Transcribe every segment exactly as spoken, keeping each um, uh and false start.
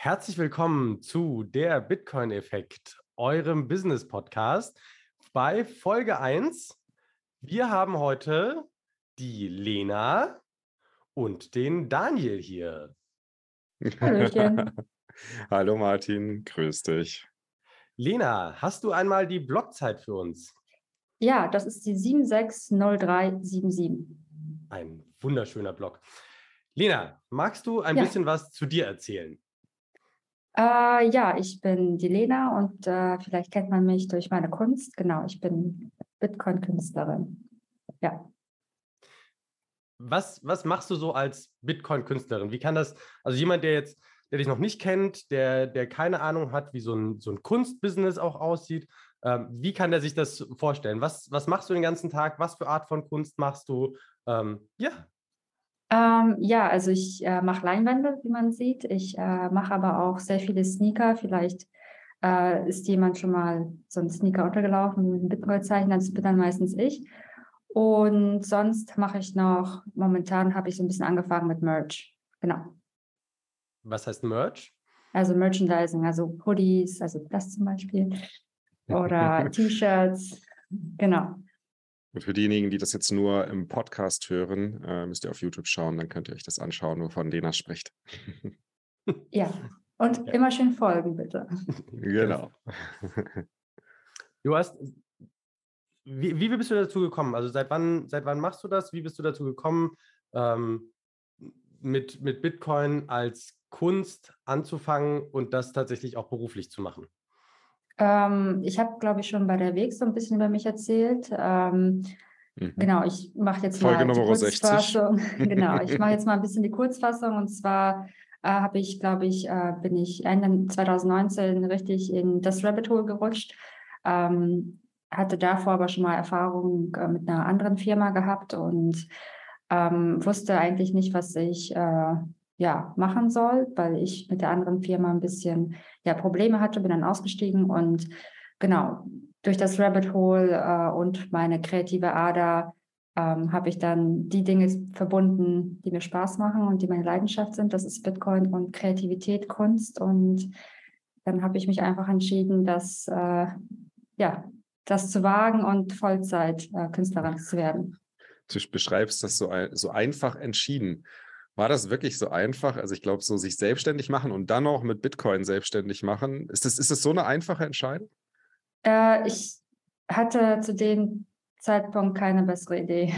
Herzlich willkommen zu der Bitcoin-Effekt, eurem Business-Podcast bei Folge eins. Wir haben heute die Lena und den Daniel hier. Hallöchen. Hallo Martin, grüß dich. Lena, hast du einmal die Blockzeit für uns? Ja, das ist die sieben sechs null drei sieben sieben. Ein wunderschöner Block. Lena, magst du ein Ja. bisschen was zu dir erzählen? Äh, ja, ich bin die Lena und äh, vielleicht kennt man mich durch meine Kunst. Genau, ich bin Bitcoin-Künstlerin. Ja. Was, was machst du so als Bitcoin-Künstlerin? Wie kann das, also jemand, der jetzt, der dich noch nicht kennt, der, der keine Ahnung hat, wie so ein, so ein Kunstbusiness auch aussieht, ähm, wie kann der sich das vorstellen? Was, was machst du den ganzen Tag? Was für Art von Kunst machst du? Ähm, ja. Ähm, ja, also ich äh, mache Leinwände, wie man sieht. Ich äh, mache aber auch sehr viele Sneaker. Vielleicht äh, ist jemand schon mal so ein Sneaker untergelaufen mit einem Bitcoin-Zeichen, das bin dann meistens ich. Und sonst mache ich noch, momentan habe ich so ein bisschen angefangen mit Merch. Genau. Was heißt Merch? Also Merchandising, also Hoodies, also das zum Beispiel. Oder T-Shirts. Genau. Und für diejenigen, die das jetzt nur im Podcast hören, äh, müsst ihr auf YouTube schauen, dann könnt ihr euch das anschauen, wovon Lena spricht. Ja. Und Ja. immer schön folgen, bitte. Genau. Du hast, wie, wie bist du dazu gekommen? Also seit wann, seit wann machst du das? Wie bist du dazu gekommen, ähm, mit, mit Bitcoin als Kunst anzufangen und das tatsächlich auch beruflich zu machen? Ähm, ich habe, glaube ich, schon bei der Weg so ein bisschen über mich erzählt. Ähm, Mhm. Genau, ich mache jetzt Folge mal die Nummer sechzig. Kurzfassung. Genau, ich mache jetzt mal ein bisschen die Kurzfassung. Und zwar äh, habe ich, glaube ich, äh, bin ich Ende zwanzig neunzehn richtig in das Rabbit Hole gerutscht. Ähm, hatte davor aber schon mal Erfahrung äh, mit einer anderen Firma gehabt und ähm, wusste eigentlich nicht, was ich äh, ja, machen soll, weil ich mit der anderen Firma ein bisschen ja, Probleme hatte, bin dann ausgestiegen und genau, durch das Rabbit Hole äh, und meine kreative Ader ähm, habe ich dann die Dinge verbunden, die mir Spaß machen und die meine Leidenschaft sind. Das ist Bitcoin und Kreativität, Kunst. Und dann habe ich mich einfach entschieden, das, äh, ja, das zu wagen und Vollzeit äh, Künstlerin zu werden. Du beschreibst das so, ein, so einfach entschieden. War das wirklich so einfach? Also ich glaube, so sich selbstständig machen und dann auch mit Bitcoin selbstständig machen, ist das, ist das so eine einfache Entscheidung? Äh, ich hatte zu dem Zeitpunkt keine bessere Idee.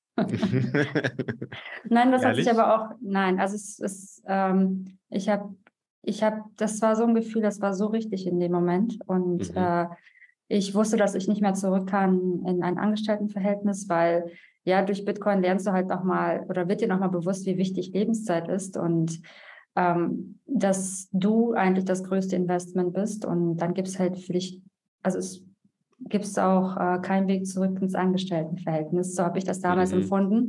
Nein, das hat sich Ehrlich? aber auch, nein, also es ist, ähm, ich habe, ich habe, das war so ein Gefühl, das war so richtig in dem Moment und Mhm. äh, ich wusste, dass ich nicht mehr zurück kann in ein Angestelltenverhältnis, weil ja, durch Bitcoin lernst du halt nochmal oder wird dir nochmal bewusst, wie wichtig Lebenszeit ist und ähm, dass du eigentlich das größte Investment bist und dann gibt es halt für dich, also es gibt es auch äh, keinen Weg zurück ins Angestelltenverhältnis. So habe ich das damals Mhm. empfunden.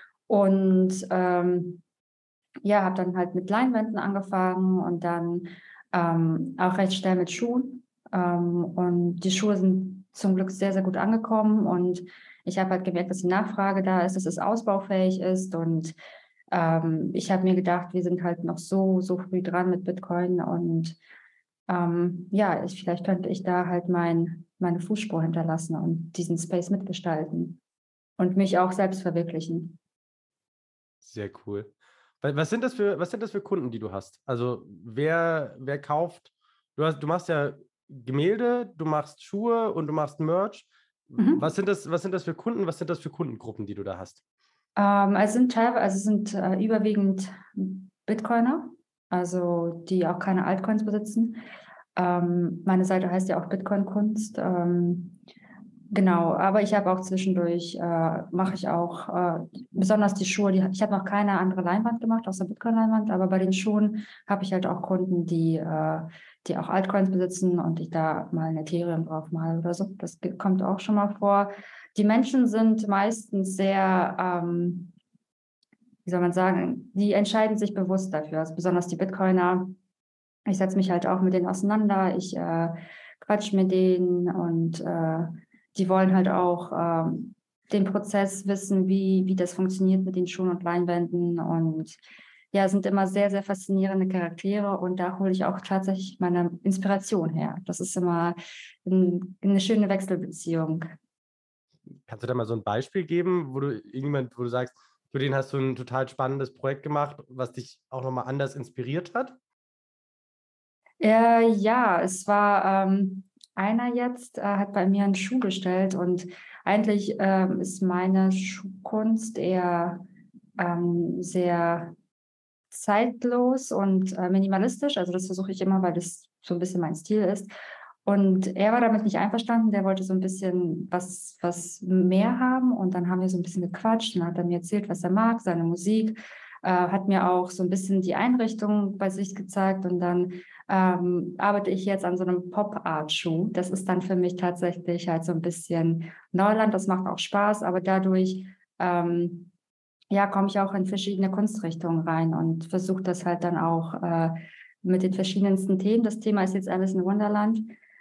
Und ähm, ja, habe dann halt mit Leinwänden angefangen und dann ähm, auch recht schnell mit Schuhen. Ähm, und die Schuhe sind zum Glück sehr, sehr gut angekommen. Und ich habe halt gemerkt, dass die Nachfrage da ist, dass es ausbaufähig ist. Und ähm, ich habe mir gedacht, wir sind halt noch so, so früh dran mit Bitcoin. Und ähm, ja, ich, vielleicht könnte ich da halt mein, meine Fußspur hinterlassen und diesen Space mitgestalten und mich auch selbst verwirklichen. Sehr cool. Wa- Was sind das für, was sind das für Kunden, die du hast? Also wer, wer kauft, du hast, du machst ja Gemälde, du machst Schuhe und du machst Merch. Was Mhm. sind das, was sind das für Kunden, was sind das für Kundengruppen, die du da hast? Ähm, es sind teilweise, also es sind äh, überwiegend Bitcoiner, also die auch keine Altcoins besitzen. Ähm, meine Seite heißt ja auch Bitcoin-Kunst. Ähm, genau, aber ich habe auch zwischendurch, äh, mache ich auch äh, besonders die Schuhe, die, ich habe noch keine andere Leinwand gemacht, außer Bitcoin-Leinwand, aber bei den Schuhen habe ich halt auch Kunden, die, äh, die auch Altcoins besitzen und ich da mal ein Ethereum drauf male oder so. Das ge- kommt auch schon mal vor. Die Menschen sind meistens sehr, ähm, wie soll man sagen, die entscheiden sich bewusst dafür, also besonders die Bitcoiner. Ich setze mich halt auch mit denen auseinander, ich äh, quatsch mit denen und äh, die wollen halt auch ähm, den Prozess wissen, wie, wie das funktioniert mit den Schuhen und Leinwänden und ja, sind immer sehr, sehr faszinierende Charaktere und da hole ich auch tatsächlich meine Inspiration her. Das ist immer ein, eine schöne Wechselbeziehung. Kannst du da mal so ein Beispiel geben, wo du irgendjemand, wo du sagst, für den hast du ein total spannendes Projekt gemacht, was dich auch nochmal anders inspiriert hat? Äh, ja, es war ähm, einer jetzt, äh, hat bei mir einen Schuh bestellt und eigentlich ähm, ist meine Schuhkunst eher ähm, sehr zeitlos und äh, minimalistisch. Also das versuche ich immer, weil das so ein bisschen mein Stil ist. Und er war damit nicht einverstanden. Der wollte so ein bisschen was, was mehr haben. Und dann haben wir so ein bisschen gequatscht. Und dann hat er mir erzählt, was er mag, seine Musik. Äh, hat mir auch so ein bisschen die Einrichtung bei sich gezeigt. Und dann ähm, arbeite ich jetzt an so einem Pop-Art-Schuh. Das ist dann für mich tatsächlich halt so ein bisschen Neuland. Das macht auch Spaß. Aber dadurch ähm, ja, komme ich auch in verschiedene Kunstrichtungen rein und versuche das halt dann auch äh, mit den verschiedensten Themen. Das Thema ist jetzt Alice in Wonderland.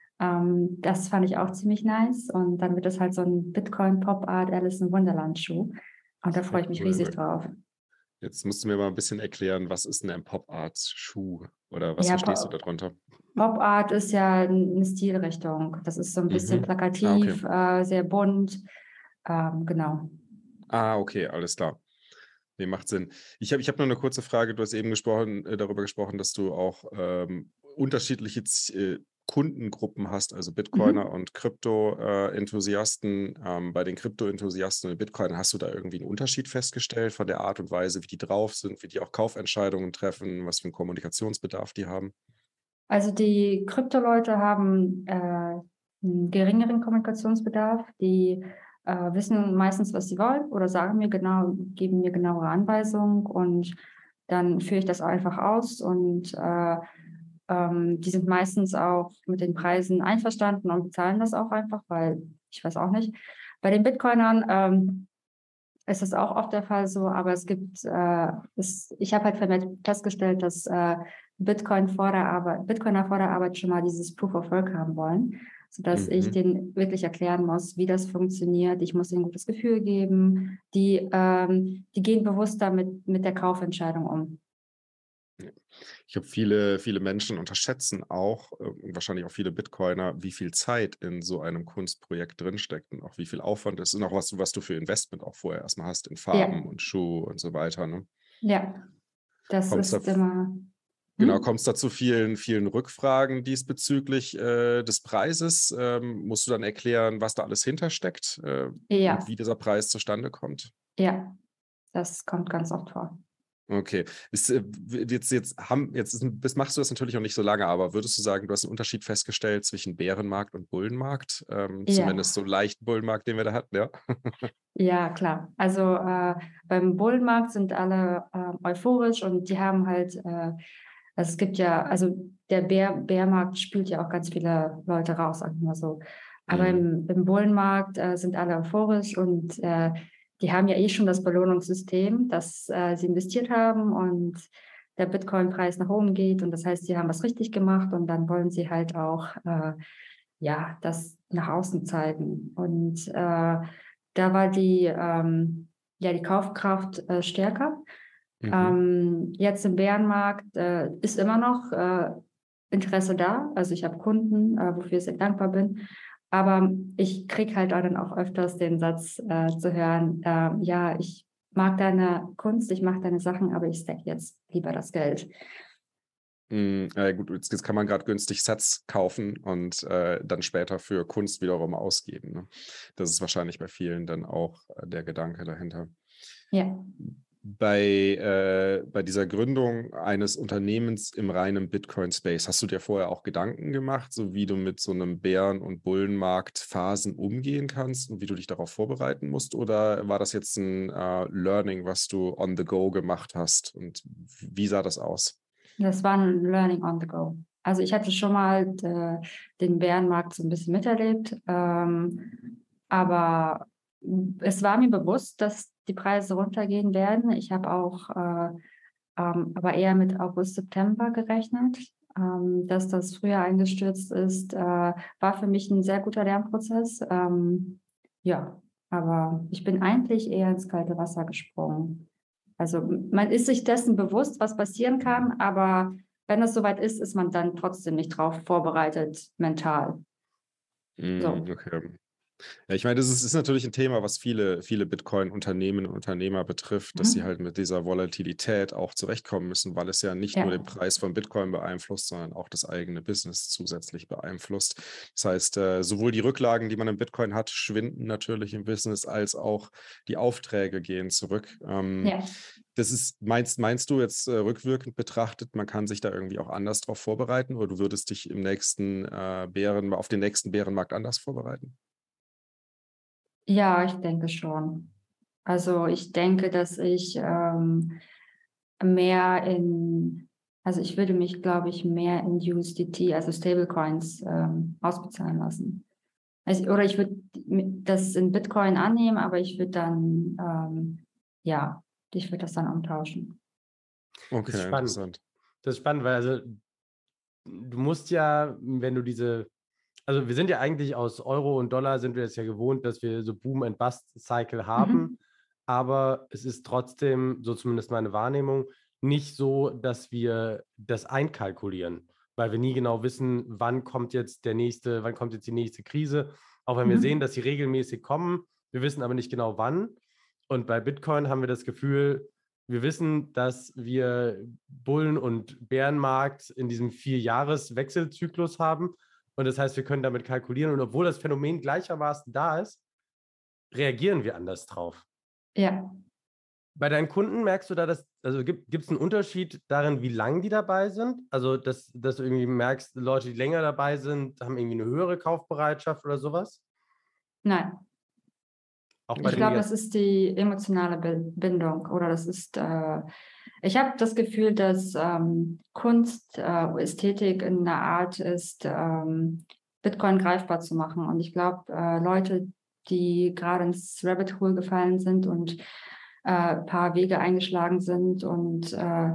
Ähm, das fand ich auch ziemlich nice. Und dann wird das halt so ein Bitcoin-Pop-Art Alice in Wonderland-Schuh. Und da Sehr freue ich mich riesig cool. drauf. Jetzt musst du mir mal ein bisschen erklären, was ist denn ein Pop-Art-Schuh oder was Ja, verstehst du Po- darunter? Pop-Art ist ja eine Stilrichtung. Das ist so ein bisschen Mhm. Ah, okay. plakativ, äh, sehr bunt. Ähm, genau. Ah, okay, alles klar. Nee, macht Sinn. Ich habe ich hab nur eine kurze Frage. Du hast eben gesprochen, äh, darüber gesprochen, dass du auch ähm, unterschiedliche Z äh, Kundengruppen hast, also Bitcoiner Mhm. und Krypto-Enthusiasten. Ähm, bei den Krypto-Enthusiasten und Bitcoin hast du da irgendwie einen Unterschied festgestellt von der Art und Weise, wie die drauf sind, wie die auch Kaufentscheidungen treffen, was für einen Kommunikationsbedarf die haben? Also die Krypto-Leute haben äh, einen geringeren Kommunikationsbedarf. Die äh, wissen meistens, was sie wollen oder sagen mir genau, geben mir genauere Anweisungen und dann führe ich das einfach aus und äh, ähm, die sind meistens auch mit den Preisen einverstanden und bezahlen das auch einfach, weil ich weiß auch nicht. Bei den Bitcoinern ähm, ist es auch oft der Fall so, aber es gibt, äh, es, ich habe halt vermehrt festgestellt, dass äh, Bitcoin vor der Arbeit, Bitcoiner vor der Arbeit schon mal dieses Proof of Work haben wollen, sodass ich Mhm. denen wirklich erklären muss, wie das funktioniert. Ich muss ihnen ein gutes Gefühl geben. Die, ähm, die gehen bewusster mit, mit der Kaufentscheidung um. Ich glaube, viele, viele Menschen unterschätzen auch, äh, wahrscheinlich auch viele Bitcoiner, wie viel Zeit in so einem Kunstprojekt drinsteckt und auch wie viel Aufwand ist und auch was, du- was du für Investment auch vorher erstmal hast in Ja, Farben und Schuh und so weiter. Ne? ja, das Kommt es da, ist immer. genau, Hm? kommt es da zu vielen, vielen Rückfragen diesbezüglich äh, des Preises? Ähm, musst du dann erklären, was da alles hintersteckt äh, und Ja, wie dieser Preis zustande kommt? ja, das kommt ganz oft vor. Okay. Ist, äh, w- jetzt, jetzt, haben, jetzt ist, das machst du das natürlich noch nicht so lange, aber würdest du sagen, du hast einen Unterschied festgestellt zwischen Bärenmarkt und Bullenmarkt? Ähm, Ja. zumindest so leichten Bullenmarkt, den wir da hatten, ja? Ja, klar. Also äh, beim Bullenmarkt sind alle äh, euphorisch und die haben halt, äh, also es gibt ja, also der Bär, Bärmarkt spült ja auch ganz viele Leute raus, sagen wir mal so. Aber Mhm. im, im Bullenmarkt äh, sind alle euphorisch und äh, die haben ja eh schon das Belohnungssystem, dass äh, sie investiert haben und der Bitcoin-Preis nach oben geht und das heißt, sie haben was richtig gemacht und dann wollen sie halt auch äh, ja, das nach außen zeigen. Und äh, da war die, ähm, ja, die Kaufkraft äh, stärker. Mhm. Ähm, jetzt im Bärenmarkt äh, ist immer noch äh, Interesse da. Also ich habe Kunden, äh, wofür ich sehr dankbar bin. Aber ich kriege halt auch dann auch öfters den Satz äh, zu hören, äh, ja, ich mag deine Kunst, ich mache deine Sachen, aber ich stack jetzt lieber das Geld. Mhm. Äh, gut, jetzt, jetzt kann man gerade günstig Sets kaufen und äh, dann später für Kunst wiederum ausgeben. Ne? Das ist wahrscheinlich bei vielen dann auch äh, der Gedanke dahinter. Ja. Bei, äh, bei dieser Gründung eines Unternehmens im reinen Bitcoin-Space, hast du dir vorher auch Gedanken gemacht, so wie du mit so einem Bären- und Bullenmarkt Phasen umgehen kannst und wie du dich darauf vorbereiten musst? Oder war das jetzt ein äh, Learning, was du on the go gemacht hast? Und wie sah das aus? Das war ein Learning on the go. Also ich hatte schon mal äh, den Bärenmarkt so ein bisschen miterlebt, ähm, aber es war mir bewusst, dass die Preise runtergehen werden. Ich habe auch äh, ähm, aber eher mit August, September gerechnet. Ähm, dass das früher eingestürzt ist, äh, war für mich ein sehr guter Lernprozess. Ähm, ja, aber ich bin eigentlich eher ins kalte Wasser gesprungen. Also man ist sich dessen bewusst, was passieren kann, aber wenn es soweit ist, ist man dann trotzdem nicht drauf vorbereitet, mental. Mm, So. okay. Ja, ich meine, das ist, ist natürlich ein Thema, was viele, viele Bitcoin-Unternehmen und Unternehmer betrifft, dass sie Mhm. halt mit dieser Volatilität auch zurechtkommen müssen, weil es ja nicht Ja. nur den Preis von Bitcoin beeinflusst, sondern auch das eigene Business zusätzlich beeinflusst. Das heißt, äh, sowohl die Rücklagen, die man im Bitcoin hat, schwinden natürlich im Business, als auch die Aufträge gehen zurück. Ähm, Ja. Das ist, meinst, meinst du jetzt äh, rückwirkend betrachtet, man kann sich da irgendwie auch anders drauf vorbereiten, oder du würdest dich im nächsten äh, Bären, auf den nächsten Bärenmarkt anders vorbereiten? Ja, ich denke schon. Also ich denke, dass ich ähm, mehr in, also ich würde mich, glaube ich, mehr in U S D T, also Stablecoins, ähm, ausbezahlen lassen. Also, oder ich würde das in Bitcoin annehmen, aber ich würde dann, ähm, ja, ich würde das dann umtauschen. Das ist Okay, spannend. interessant. Das ist spannend, weil also du musst ja, wenn du diese, also wir sind ja eigentlich aus Euro und Dollar sind wir es ja gewohnt, dass wir so Boom and Bust Cycle haben, Mhm. aber es ist trotzdem, so zumindest meine Wahrnehmung, nicht so, dass wir das einkalkulieren, weil wir nie genau wissen, wann kommt jetzt der nächste, wann kommt jetzt die nächste Krise, auch wenn wir Mhm. sehen, dass sie regelmäßig kommen, wir wissen aber nicht genau wann. Und bei Bitcoin haben wir das Gefühl, wir wissen, dass wir Bullen- und Bärenmarkt in diesem Vier-Jahres-Wechselzyklus haben. Und das heißt, wir können damit kalkulieren. Und obwohl das Phänomen gleichermaßen da ist, reagieren wir anders drauf. Ja. Bei deinen Kunden merkst du da, dass, also gibt es einen Unterschied darin, wie lang die dabei sind? Also, dass, dass du irgendwie merkst, Leute, die länger dabei sind, haben irgendwie eine höhere Kaufbereitschaft oder sowas? Nein. Auch bei Ich denen, die glaube, jetzt. das ist die emotionale Bi- Bindung oder das ist, äh, ich habe das Gefühl, dass ähm, Kunst, äh, Ästhetik in einer Art ist, ähm, Bitcoin greifbar zu machen. Und ich glaube, äh, Leute, die gerade ins Rabbit Hole gefallen sind und äh, ein paar Wege eingeschlagen sind und äh,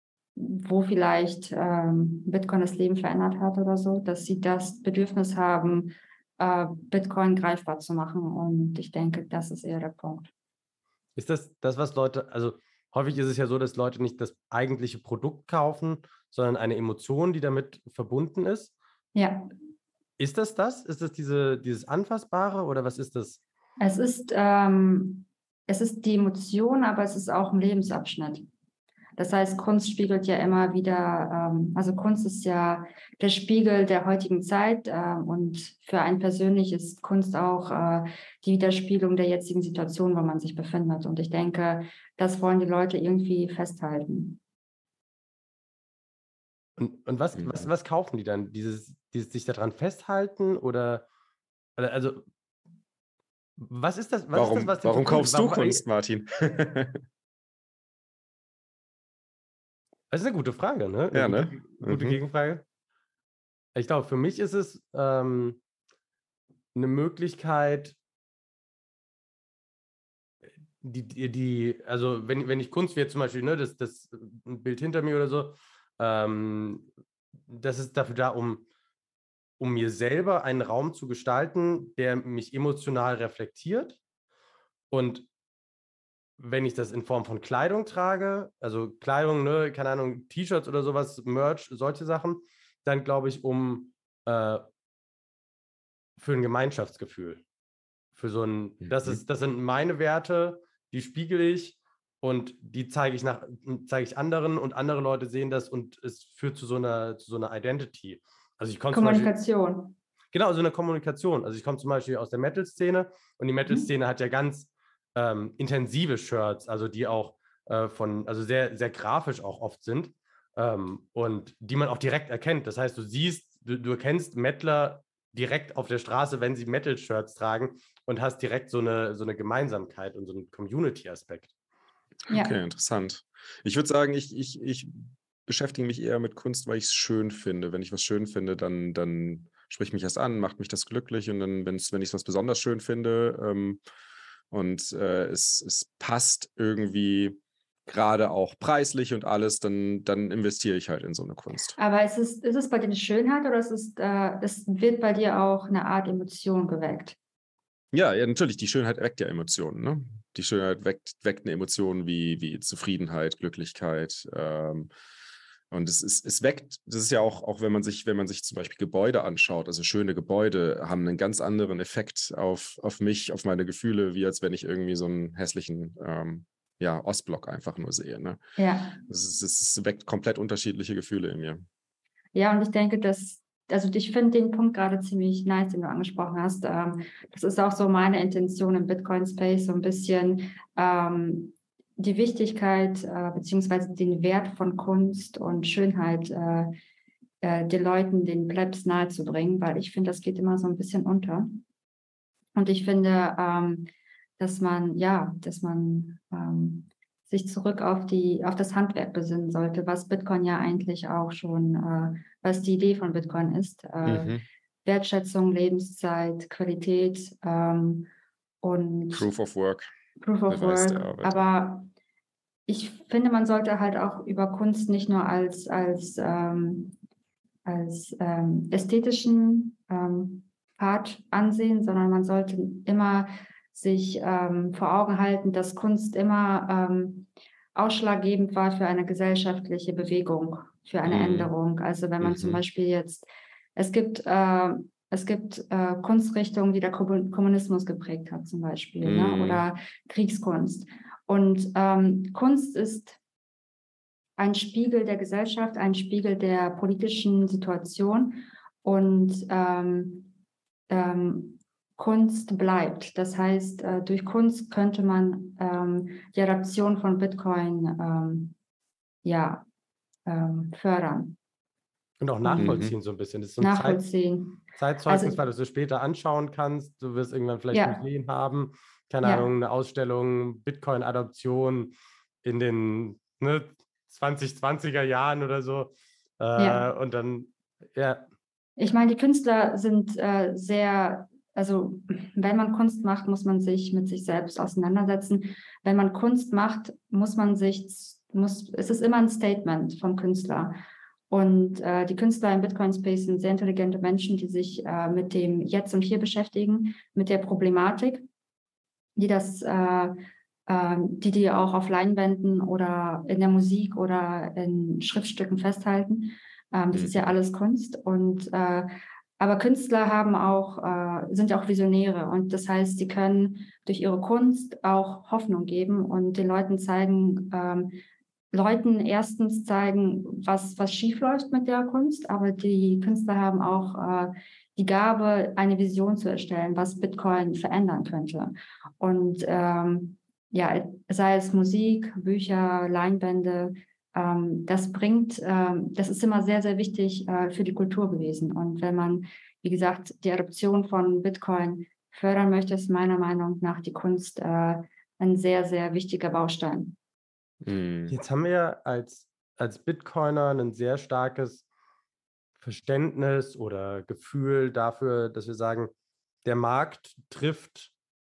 wo vielleicht ähm, Bitcoin das Leben verändert hat oder so, dass sie das Bedürfnis haben, äh, Bitcoin greifbar zu machen. Und ich denke, das ist eher der Punkt. Ist das das, was Leute, also häufig ist es ja so, dass Leute nicht das eigentliche Produkt kaufen, sondern eine Emotion, die damit verbunden ist. Ja, Ist das das? Ist das diese, dieses Anfassbare oder was ist das? es ist, ähm, es ist die Emotion, aber es ist auch ein Lebensabschnitt. Das heißt, Kunst spiegelt ja immer wieder, ähm, also Kunst ist ja der Spiegel der heutigen Zeit äh, und für einen persönlich ist Kunst auch äh, die Widerspiegelung der jetzigen Situation, wo man sich befindet. Und ich denke, das wollen die Leute irgendwie festhalten. Und, und was, was, Mhm. was kaufen die dann? Dieses, dieses sich daran festhalten oder, oder also was ist das, was ist das, Warum, was den warum verbindet? kaufst du Warum, Kunst, Martin? das ist eine gute Frage, ne? Eine Ja, gute, ne? gute Mhm. Gegenfrage. Ich glaube, für mich ist es ähm, eine Möglichkeit, die, die, die, also wenn, wenn ich Kunst wie jetzt zum Beispiel, ne, das, das ein Bild hinter mir oder so, ähm, das ist dafür da, um, um mir selber einen Raum zu gestalten, der mich emotional reflektiert. Und wenn ich das in Form von Kleidung trage, also Kleidung, ne, keine Ahnung, T-Shirts oder sowas, Merch, solche Sachen, dann glaube ich, um äh, für ein Gemeinschaftsgefühl. Für so ein, das Mhm. ist, das sind meine Werte, die spiegel ich und die zeige ich nach, zeige ich anderen und andere Leute sehen das und es führt zu so einer, zu so einer Identity. Also ich komme zum Beispiel, Kommunikation. genau, so eine Kommunikation. Also ich komme zum Beispiel aus der Metal-Szene und die Mhm. Metal-Szene hat ja ganz ähm, intensive Shirts, also die auch äh, von, also sehr, sehr grafisch auch oft sind ähm, und die man auch direkt erkennt. Das heißt, du siehst, du, du erkennst Metaler direkt auf der Straße, wenn sie Metal-Shirts tragen und hast direkt so eine, so eine Gemeinsamkeit und so einen Community-Aspekt. Ja. Okay, interessant. Ich würde sagen, ich, ich, ich beschäftige mich eher mit Kunst, weil ich es schön finde. Wenn ich was schön finde, dann, dann spricht mich das an, macht mich das glücklich. Und dann, wenn's, wenn ich was besonders schön finde ähm, und äh, es, es passt irgendwie gerade auch preislich und alles, dann, dann investiere ich halt in so eine Kunst. Aber ist es, ist es bei dir eine Schönheit oder ist es, äh, es wird bei dir auch eine Art Emotion geweckt? Ja, ja, natürlich, die Schönheit weckt ja Emotionen, ne? Die Schönheit weckt, weckt eine Emotion wie, wie Zufriedenheit, Glücklichkeit. Ähm, und es, ist, es weckt, das ist ja auch, auch wenn man sich, wenn man sich zum Beispiel Gebäude anschaut, also schöne Gebäude haben einen ganz anderen Effekt auf, auf mich, auf meine Gefühle, wie als wenn ich irgendwie so einen hässlichen ähm, ja, Ostblock einfach nur sehe. Ne? Ja. Es, ist, es weckt komplett unterschiedliche Gefühle in mir. Ja, und ich denke, dass, also ich finde den Punkt gerade ziemlich nice, den du angesprochen hast. Ähm, das ist auch so meine Intention im Bitcoin-Space, so ein bisschen ähm, die Wichtigkeit äh, beziehungsweise den Wert von Kunst und Schönheit äh, äh, den Leuten, den Plebs nahezubringen, weil ich finde, das geht immer so ein bisschen unter. Und ich finde, ähm, dass man, ja, dass man ähm, sich zurück auf die, auf das Handwerk besinnen sollte, was Bitcoin ja eigentlich auch schon, äh, was die Idee von Bitcoin ist. Äh, Mhm. Wertschätzung, Lebenszeit, Qualität ähm, und Proof of Work. Proof of Beweis der Work. Arbeit. Aber ich finde, man sollte halt auch über Kunst nicht nur als, als, ähm, als ähm, ästhetischen ähm, Part ansehen, sondern man sollte immer sich ähm, vor Augen halten, dass Kunst immer ähm, ausschlaggebend war für eine gesellschaftliche Bewegung, für eine Mhm. Änderung. Also wenn man Mhm. zum Beispiel jetzt, es gibt, äh, es gibt äh, Kunstrichtungen, die der Kommunismus geprägt hat, zum Beispiel, Mhm. ne? Oder Kriegskunst. Und ähm, Kunst ist ein Spiegel der Gesellschaft, ein Spiegel der politischen Situation und ähm, ähm, Kunst bleibt. Das heißt, äh, durch Kunst könnte man ähm, die Adaption von Bitcoin ähm, ja, ähm, fördern. Und auch Und nachvollziehen Mhm. so ein bisschen. Das ist so ein Zeit, nachvollziehen. Zeitzeugnis, Also, weil du es dir später anschauen kannst. Du wirst irgendwann vielleicht ja, Museen haben, keine ja, Ahnung, eine Ausstellung, Bitcoin-Adoption in den ne, zwanzig zwanziger Jahren oder so. ja. Äh, und dann, ja, Ich meine, die Künstler sind äh, sehr, also wenn man Kunst macht, muss man sich mit sich selbst auseinandersetzen. Wenn man Kunst macht, muss man sich, muss, es ist immer ein Statement vom Künstler. Und äh, die Künstler im Bitcoin Space sind sehr intelligente Menschen, die sich äh, mit dem Jetzt und Hier beschäftigen, mit der Problematik, die das, äh, äh, die die auch auf Leinwänden oder in der Musik oder in Schriftstücken festhalten. Ähm, das Mhm. ist ja alles Kunst. Und äh, aber Künstler haben auch, äh, sind auch Visionäre. Und das heißt, sie können durch ihre Kunst auch Hoffnung geben und den Leuten zeigen, ähm, Leuten erstens zeigen, was, was schief läuft mit der Kunst, aber die Künstler haben auch äh, die Gabe, eine Vision zu erstellen, was Bitcoin verändern könnte. Und ähm, ja, sei es Musik, Bücher, Leinwände, ähm, das bringt, ähm, das ist immer sehr, sehr wichtig äh, für die Kultur gewesen. Und wenn man, wie gesagt, die Adoption von Bitcoin fördern möchte, ist meiner Meinung nach die Kunst äh, ein sehr, sehr wichtiger Baustein. Mhm. jetzt haben wir als, als Bitcoiner ein sehr starkes Verständnis oder Gefühl dafür, dass wir sagen, der Markt trifft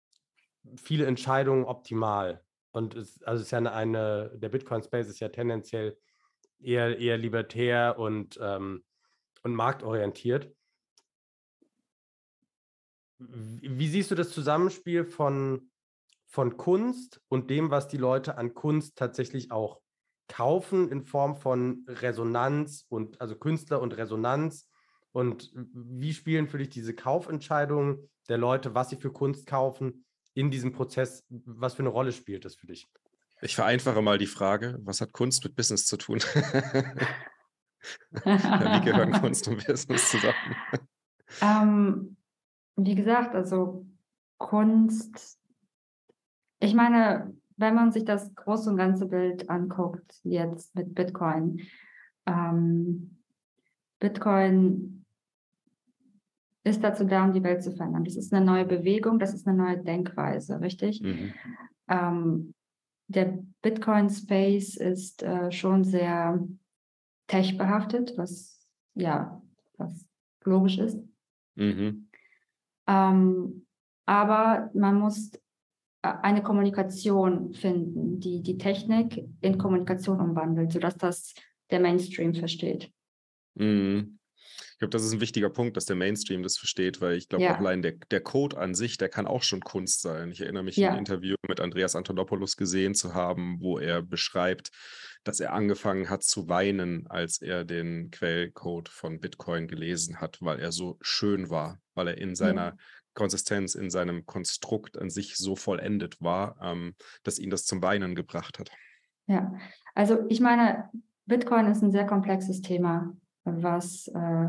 viele Entscheidungen optimal. Und es, also es ist ja eine, eine der Bitcoin-Space ist ja tendenziell eher, eher libertär und, ähm, und marktorientiert. Wie, wie siehst du das Zusammenspiel von, von Kunst und dem, was die Leute an Kunst tatsächlich auch kaufen in Form von Resonanz und also Künstler und Resonanz? Und wie spielen für dich diese Kaufentscheidungen der Leute, was sie für Kunst kaufen, in diesem Prozess, was für eine Rolle spielt das für dich? Ich vereinfache mal die Frage, was hat Kunst mit Business zu tun? Wie gehören Kunst und Business zusammen? ähm, wie gesagt, also Kunst, ich meine, wenn man sich das große und ganze Bild anguckt, jetzt mit Bitcoin, ähm, Bitcoin ist dazu da, um die Welt zu verändern. Das ist eine neue Bewegung, das ist eine neue Denkweise, richtig? Mhm. Ähm, der Bitcoin-Space ist äh, schon sehr tech-behaftet, was ja, was logisch ist. Mhm. Ähm, aber man muss eine Kommunikation finden, die die Technik in Kommunikation umwandelt, sodass das der Mainstream versteht. Mhm. Ich glaube, das ist ein wichtiger Punkt, dass der Mainstream das versteht, weil ich glaube, Ja. auch allein der, der Code an sich, der kann auch schon Kunst sein. Ich erinnere mich, Ja. ein Interview mit Andreas Antonopoulos gesehen zu haben, wo er beschreibt, dass er angefangen hat zu weinen, als er den Quellcode von Bitcoin gelesen hat, weil er so schön war, weil er in seiner Ja. Konsistenz, in seinem Konstrukt an sich so vollendet war, ähm, dass ihn das zum Weinen gebracht hat. Ja, also ich meine, Bitcoin ist ein sehr komplexes Thema, was, äh,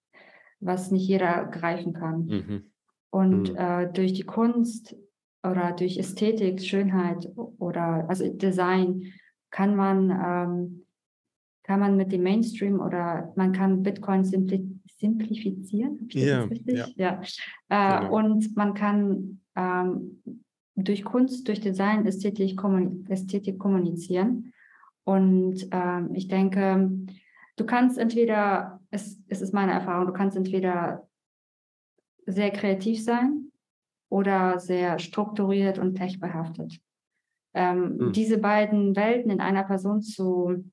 was nicht jeder greifen kann. Mhm. Und Mhm. äh, durch die Kunst oder durch Ästhetik, Schönheit oder also Design kann man, ähm, kann man mit dem Mainstream oder man kann Bitcoin simpli simplifizieren. Habe ich das Ja, jetzt richtig? ja. Ja. Äh, Genau. Und man kann ähm, durch Kunst, durch Design, Ästhetik, kommun Ästhetik kommunizieren. Und ähm, ich denke, du kannst entweder, es, es ist meine Erfahrung, du kannst entweder sehr kreativ sein oder sehr strukturiert und techbehaftet. Ähm, Hm. Diese beiden Welten in einer Person zu,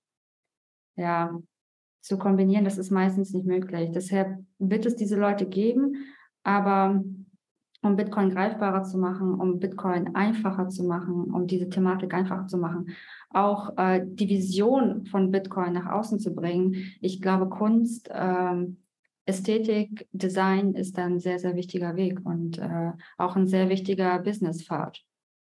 ja, zu kombinieren, das ist meistens nicht möglich. Deshalb wird es diese Leute geben, aber um Bitcoin greifbarer zu machen, um Bitcoin einfacher zu machen, um diese Thematik einfacher zu machen, auch äh, die Vision von Bitcoin nach außen zu bringen. Ich glaube, Kunst, ähm, Ästhetik, Design ist ein sehr, sehr wichtiger Weg und äh, auch ein sehr wichtiger Businesspfad.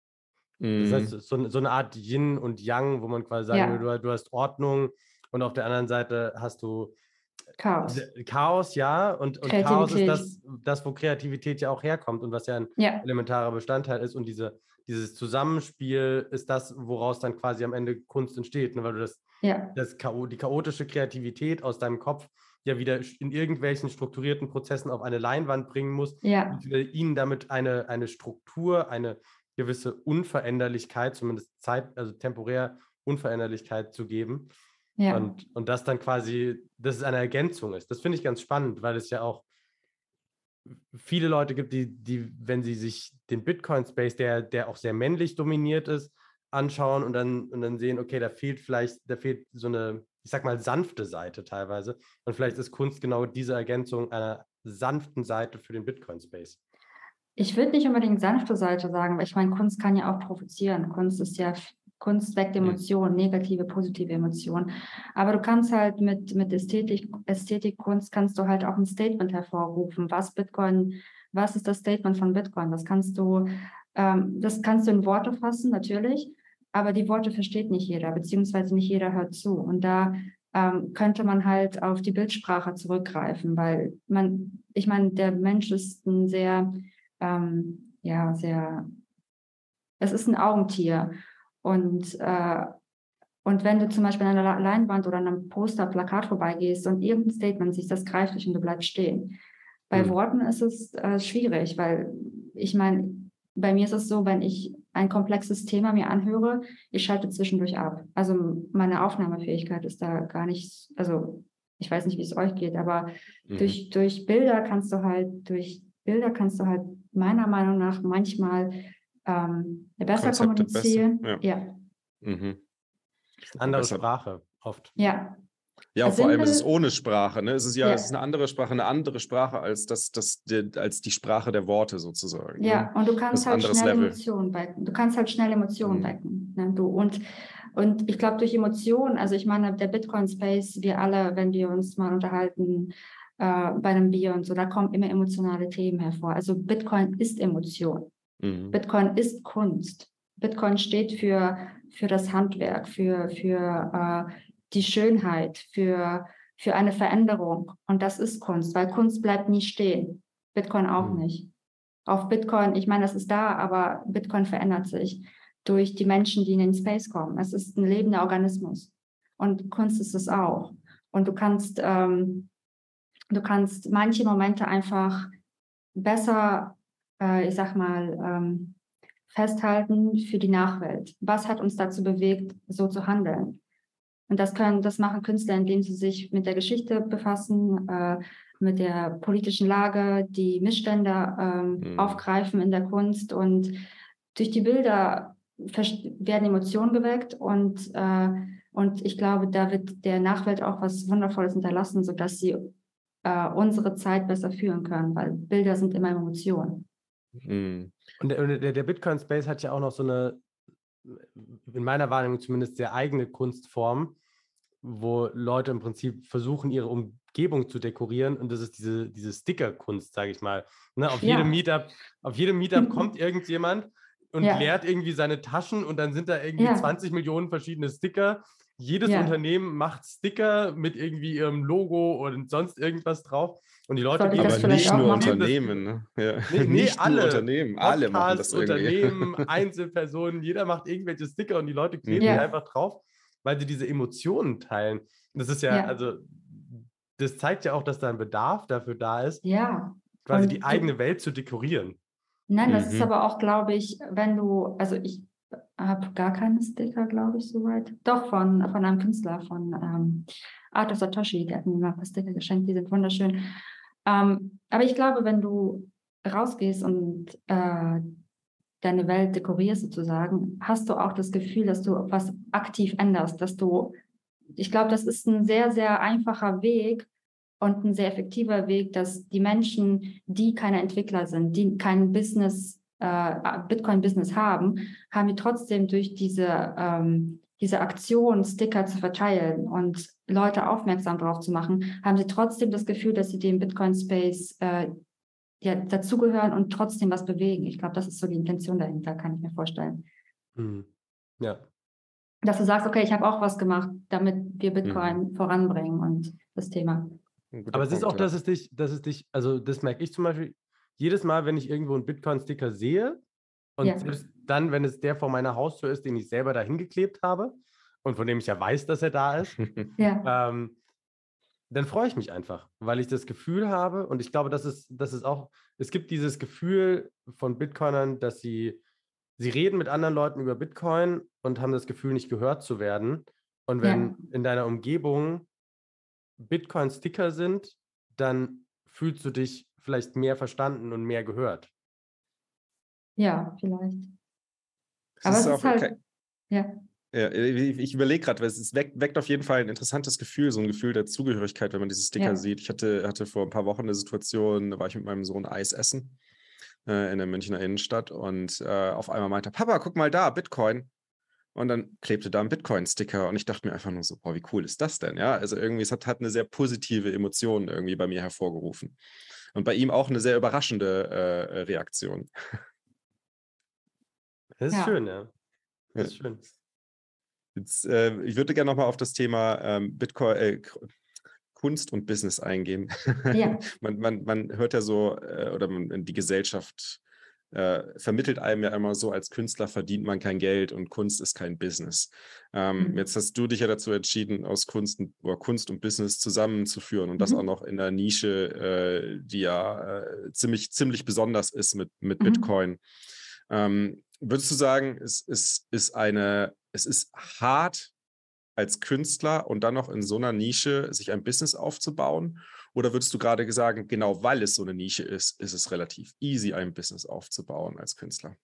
Das heißt, Mhm. so, so eine Art Yin und Yang, wo man quasi sagen Ja. würde, du, du hast Ordnung und auf der anderen Seite hast du Chaos. Chaos, ja. Und, und Chaos ist Kreativität. das, das, wo Kreativität ja auch herkommt und was ja ein Ja. elementarer Bestandteil ist. Und diese, dieses Zusammenspiel ist das, woraus dann quasi am Ende Kunst entsteht, ne? Weil du das, Ja. das Chao- die chaotische Kreativität aus deinem Kopf ja wieder in irgendwelchen strukturierten Prozessen auf eine Leinwand bringen musst, Ja. und ihnen damit eine, eine Struktur, eine gewisse Unveränderlichkeit, zumindest Zeit, also temporär Unveränderlichkeit zu geben. Ja. Und, und das dann quasi, dass es eine Ergänzung ist. Das finde ich ganz spannend, weil es ja auch viele Leute gibt, die, die wenn sie sich den Bitcoin-Space, der, der auch sehr männlich dominiert ist, anschauen und dann, und dann sehen, okay, da fehlt vielleicht, da fehlt so eine, ich sag mal, sanfte Seite teilweise. Und vielleicht ist Kunst genau diese Ergänzung einer sanften Seite für den Bitcoin-Space. Ich würde nicht unbedingt sanfte Seite sagen, weil ich meine, Kunst kann ja auch provozieren. Kunst ist ja, Kunst weckt Emotionen, negative, positive Emotionen. Aber du kannst halt mit, mit Ästhetik, Ästhetik, Kunst kannst du halt auch ein Statement hervorrufen. Was Bitcoin, was ist das Statement von Bitcoin? Das kannst du, ähm, das kannst du in Worte fassen, natürlich, aber die Worte versteht nicht jeder, beziehungsweise nicht jeder hört zu. Und da ähm, könnte man halt auf die Bildsprache zurückgreifen, weil man, ich meine, der Mensch ist ein sehr Ähm, ja, sehr, es ist ein Augentier. Und, äh, und wenn du zum Beispiel an einer Leinwand oder an einem Poster, Plakat vorbeigehst und irgendein Statement siehst, das greift dich und du bleibst stehen. Bei Hm. Worten ist es äh, schwierig, weil ich meine, bei mir ist es so, wenn ich ein komplexes Thema mir anhöre, ich schalte zwischendurch ab. Also meine Aufnahmefähigkeit ist da gar nicht, also ich weiß nicht, wie es euch geht, aber Mhm. durch, durch Bilder kannst du halt, durch Bilder kannst du halt meiner Meinung nach manchmal ähm, besser Konzepte kommunizieren. besser, ja. ja. Mhm. Das ist eine andere Besser. Sprache, oft. Ja. Ja, Also vor allem ist es simpel- ohne Sprache. Ne? Es ist ja, Ja. es ist eine andere Sprache, eine andere Sprache als, das, das, die, als die Sprache der Worte sozusagen. Ja, Ne? und du Das kannst ist ein halt anderes schnell Level. Emotionen wecken. Du kannst halt schnell Emotionen Mhm. wecken. Ne? Du, und, und ich glaube, durch Emotionen, also ich meine, der Bitcoin-Space, wir alle, wenn wir uns mal unterhalten äh, bei einem Bier und so, da kommen immer emotionale Themen hervor. Also Bitcoin ist Emotion. Mhm. Bitcoin ist Kunst. Bitcoin steht für, für das Handwerk, für, für äh, die Schönheit, für, für eine Veränderung. Und das ist Kunst, weil Kunst bleibt nie stehen. Bitcoin auch Mhm. nicht. Auf Bitcoin, ich meine, das ist da, aber Bitcoin verändert sich durch die Menschen, die in den Space kommen. Es ist ein lebender Organismus. Und Kunst ist es auch. Und du kannst, ähm, du kannst manche Momente einfach besser, äh, ich sag mal, ähm, festhalten für die Nachwelt. Was hat uns dazu bewegt, so zu handeln? Und das können, das machen Künstler, indem sie sich mit der Geschichte befassen, äh, mit der politischen Lage, die Missstände ähm, Mhm. aufgreifen in der Kunst. Und durch die Bilder werden Emotionen geweckt. Und, äh, und ich glaube, da wird der Nachwelt auch was Wundervolles hinterlassen, sodass sie äh, unsere Zeit besser führen können, weil Bilder sind immer Emotionen. Mhm. Und der, und der, der Bitcoin-Space hat ja auch noch so eine, in meiner Wahrnehmung zumindest, sehr eigene Kunstform, wo Leute im Prinzip versuchen, ihre Umgebung zu dekorieren. Und das ist diese, diese Sticker-Kunst, sage ich mal. Ne, auf Ja. jedem Meetup, auf jedem Meetup kommt irgendjemand und Ja. leert irgendwie seine Taschen und dann sind da irgendwie Ja. zwanzig Millionen verschiedene Sticker. Jedes Ja. Unternehmen macht Sticker mit irgendwie ihrem Logo oder sonst irgendwas drauf. Und die Leute Sollte ich gehen das Aber vielleicht nicht auch nur machen? Unternehmen, ne? Ja. Nee, nee, Nicht nur alle. Unternehmen, alle machen Podcasts, das irgendwie. Unternehmen, Einzelpersonen, jeder macht irgendwelche Sticker und die Leute kleben Ja. die einfach drauf, weil sie diese Emotionen teilen. Und das ist ja, Ja. also, das zeigt ja auch, dass da ein Bedarf dafür da ist, Ja. quasi Und die du- eigene Welt zu dekorieren. Nein, das ist Mhm. aber auch, glaube ich, wenn du, also ich habe gar keine Sticker, glaube ich, soweit. Doch, von, von einem Künstler, von ähm, Arthur Satoshi, der hat mir mal ein paar Sticker geschenkt, die sind wunderschön. Ähm, aber ich glaube, wenn du rausgehst und äh, deine Welt dekorierst sozusagen, hast du auch das Gefühl, dass du was aktiv änderst, dass du, ich glaube, das ist ein sehr, sehr einfacher Weg, und ein sehr effektiver Weg, dass die Menschen, die keine Entwickler sind, die kein Business, äh, Bitcoin-Business haben, haben die trotzdem durch diese, ähm, diese Aktion, Sticker zu verteilen und Leute aufmerksam darauf zu machen, haben sie trotzdem das Gefühl, dass sie dem Bitcoin-Space äh, ja, dazugehören und trotzdem was bewegen. Ich glaube, das ist so die Intention dahinter, kann ich mir vorstellen. Mhm. Ja. Dass du sagst, okay, ich habe auch was gemacht, damit wir Bitcoin Mhm. voranbringen und das Thema. Ein guter Aber es ist Punkt, auch, ja. dass es dich, dass es dich, also das merke ich zum Beispiel, jedes Mal, wenn ich irgendwo einen Bitcoin-Sticker sehe und Ja. selbst dann, wenn es der vor meiner Haustür ist, den ich selber dahin geklebt habe und von dem ich ja weiß, dass er da ist, Ja. ähm, dann freue ich mich einfach, weil ich das Gefühl habe, und ich glaube, das ist, das ist auch, es gibt dieses Gefühl von Bitcoinern, dass sie, sie reden mit anderen Leuten über Bitcoin und haben das Gefühl, nicht gehört zu werden. Und wenn Ja. in deiner Umgebung Bitcoin-Sticker sind, dann fühlst du dich vielleicht mehr verstanden und mehr gehört. Ja, vielleicht. Es Aber ist es auch, ist halt, okay. ja, Ja, ich ich überlege gerade, weil es es weckt, weckt auf jeden Fall ein interessantes Gefühl, so ein Gefühl der Zugehörigkeit, wenn man diese Sticker Ja. sieht. Ich hatte, hatte vor ein paar Wochen eine Situation, da war ich mit meinem Sohn Eis essen äh, in der Münchner Innenstadt und äh, auf einmal meinte er, Papa, guck mal da, Bitcoin. Und dann klebte da ein Bitcoin-Sticker und ich dachte mir einfach nur so, boah, wie cool ist das denn? Ja, also irgendwie, es hat, hat eine sehr positive Emotion irgendwie bei mir hervorgerufen. Und bei ihm auch eine sehr überraschende äh, Reaktion. Das ist Ja. schön, ja. Das ist Ja. schön. Jetzt, äh, ich würde gerne nochmal auf das Thema ähm, Bitcoin, äh, Kunst und Business eingehen. Ja. man, man, man hört ja so, äh, oder man, die Gesellschaft äh, vermittelt einem ja immer so, als Künstler verdient man kein Geld und Kunst ist kein Business. Ähm, Mhm. Jetzt hast du dich ja dazu entschieden, aus Kunst und, oder Kunst und Business zusammenzuführen und das Mhm. auch noch in einer Nische, äh, die ja äh, ziemlich, ziemlich besonders ist mit, mit Mhm. Bitcoin. Ähm, würdest du sagen, es, es, ist eine, es ist hart, als Künstler und dann noch in so einer Nische sich ein Business aufzubauen? Oder würdest du gerade sagen, genau weil es so eine Nische ist, ist es relativ easy, ein Business aufzubauen als Künstler?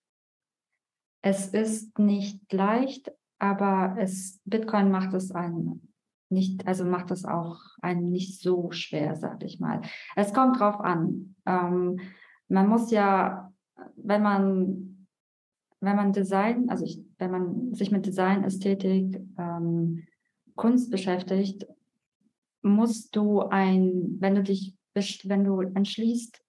Es ist nicht leicht, aber es, Bitcoin macht es einem nicht, also macht es auch einem nicht so schwer, sag ich mal. Es kommt drauf an. Ähm, man muss ja, wenn man, wenn man Design, also ich, wenn man sich mit Design, Ästhetik, ähm, Kunst beschäftigt, musst du ein, wenn du dich, besch- wenn du entschließt,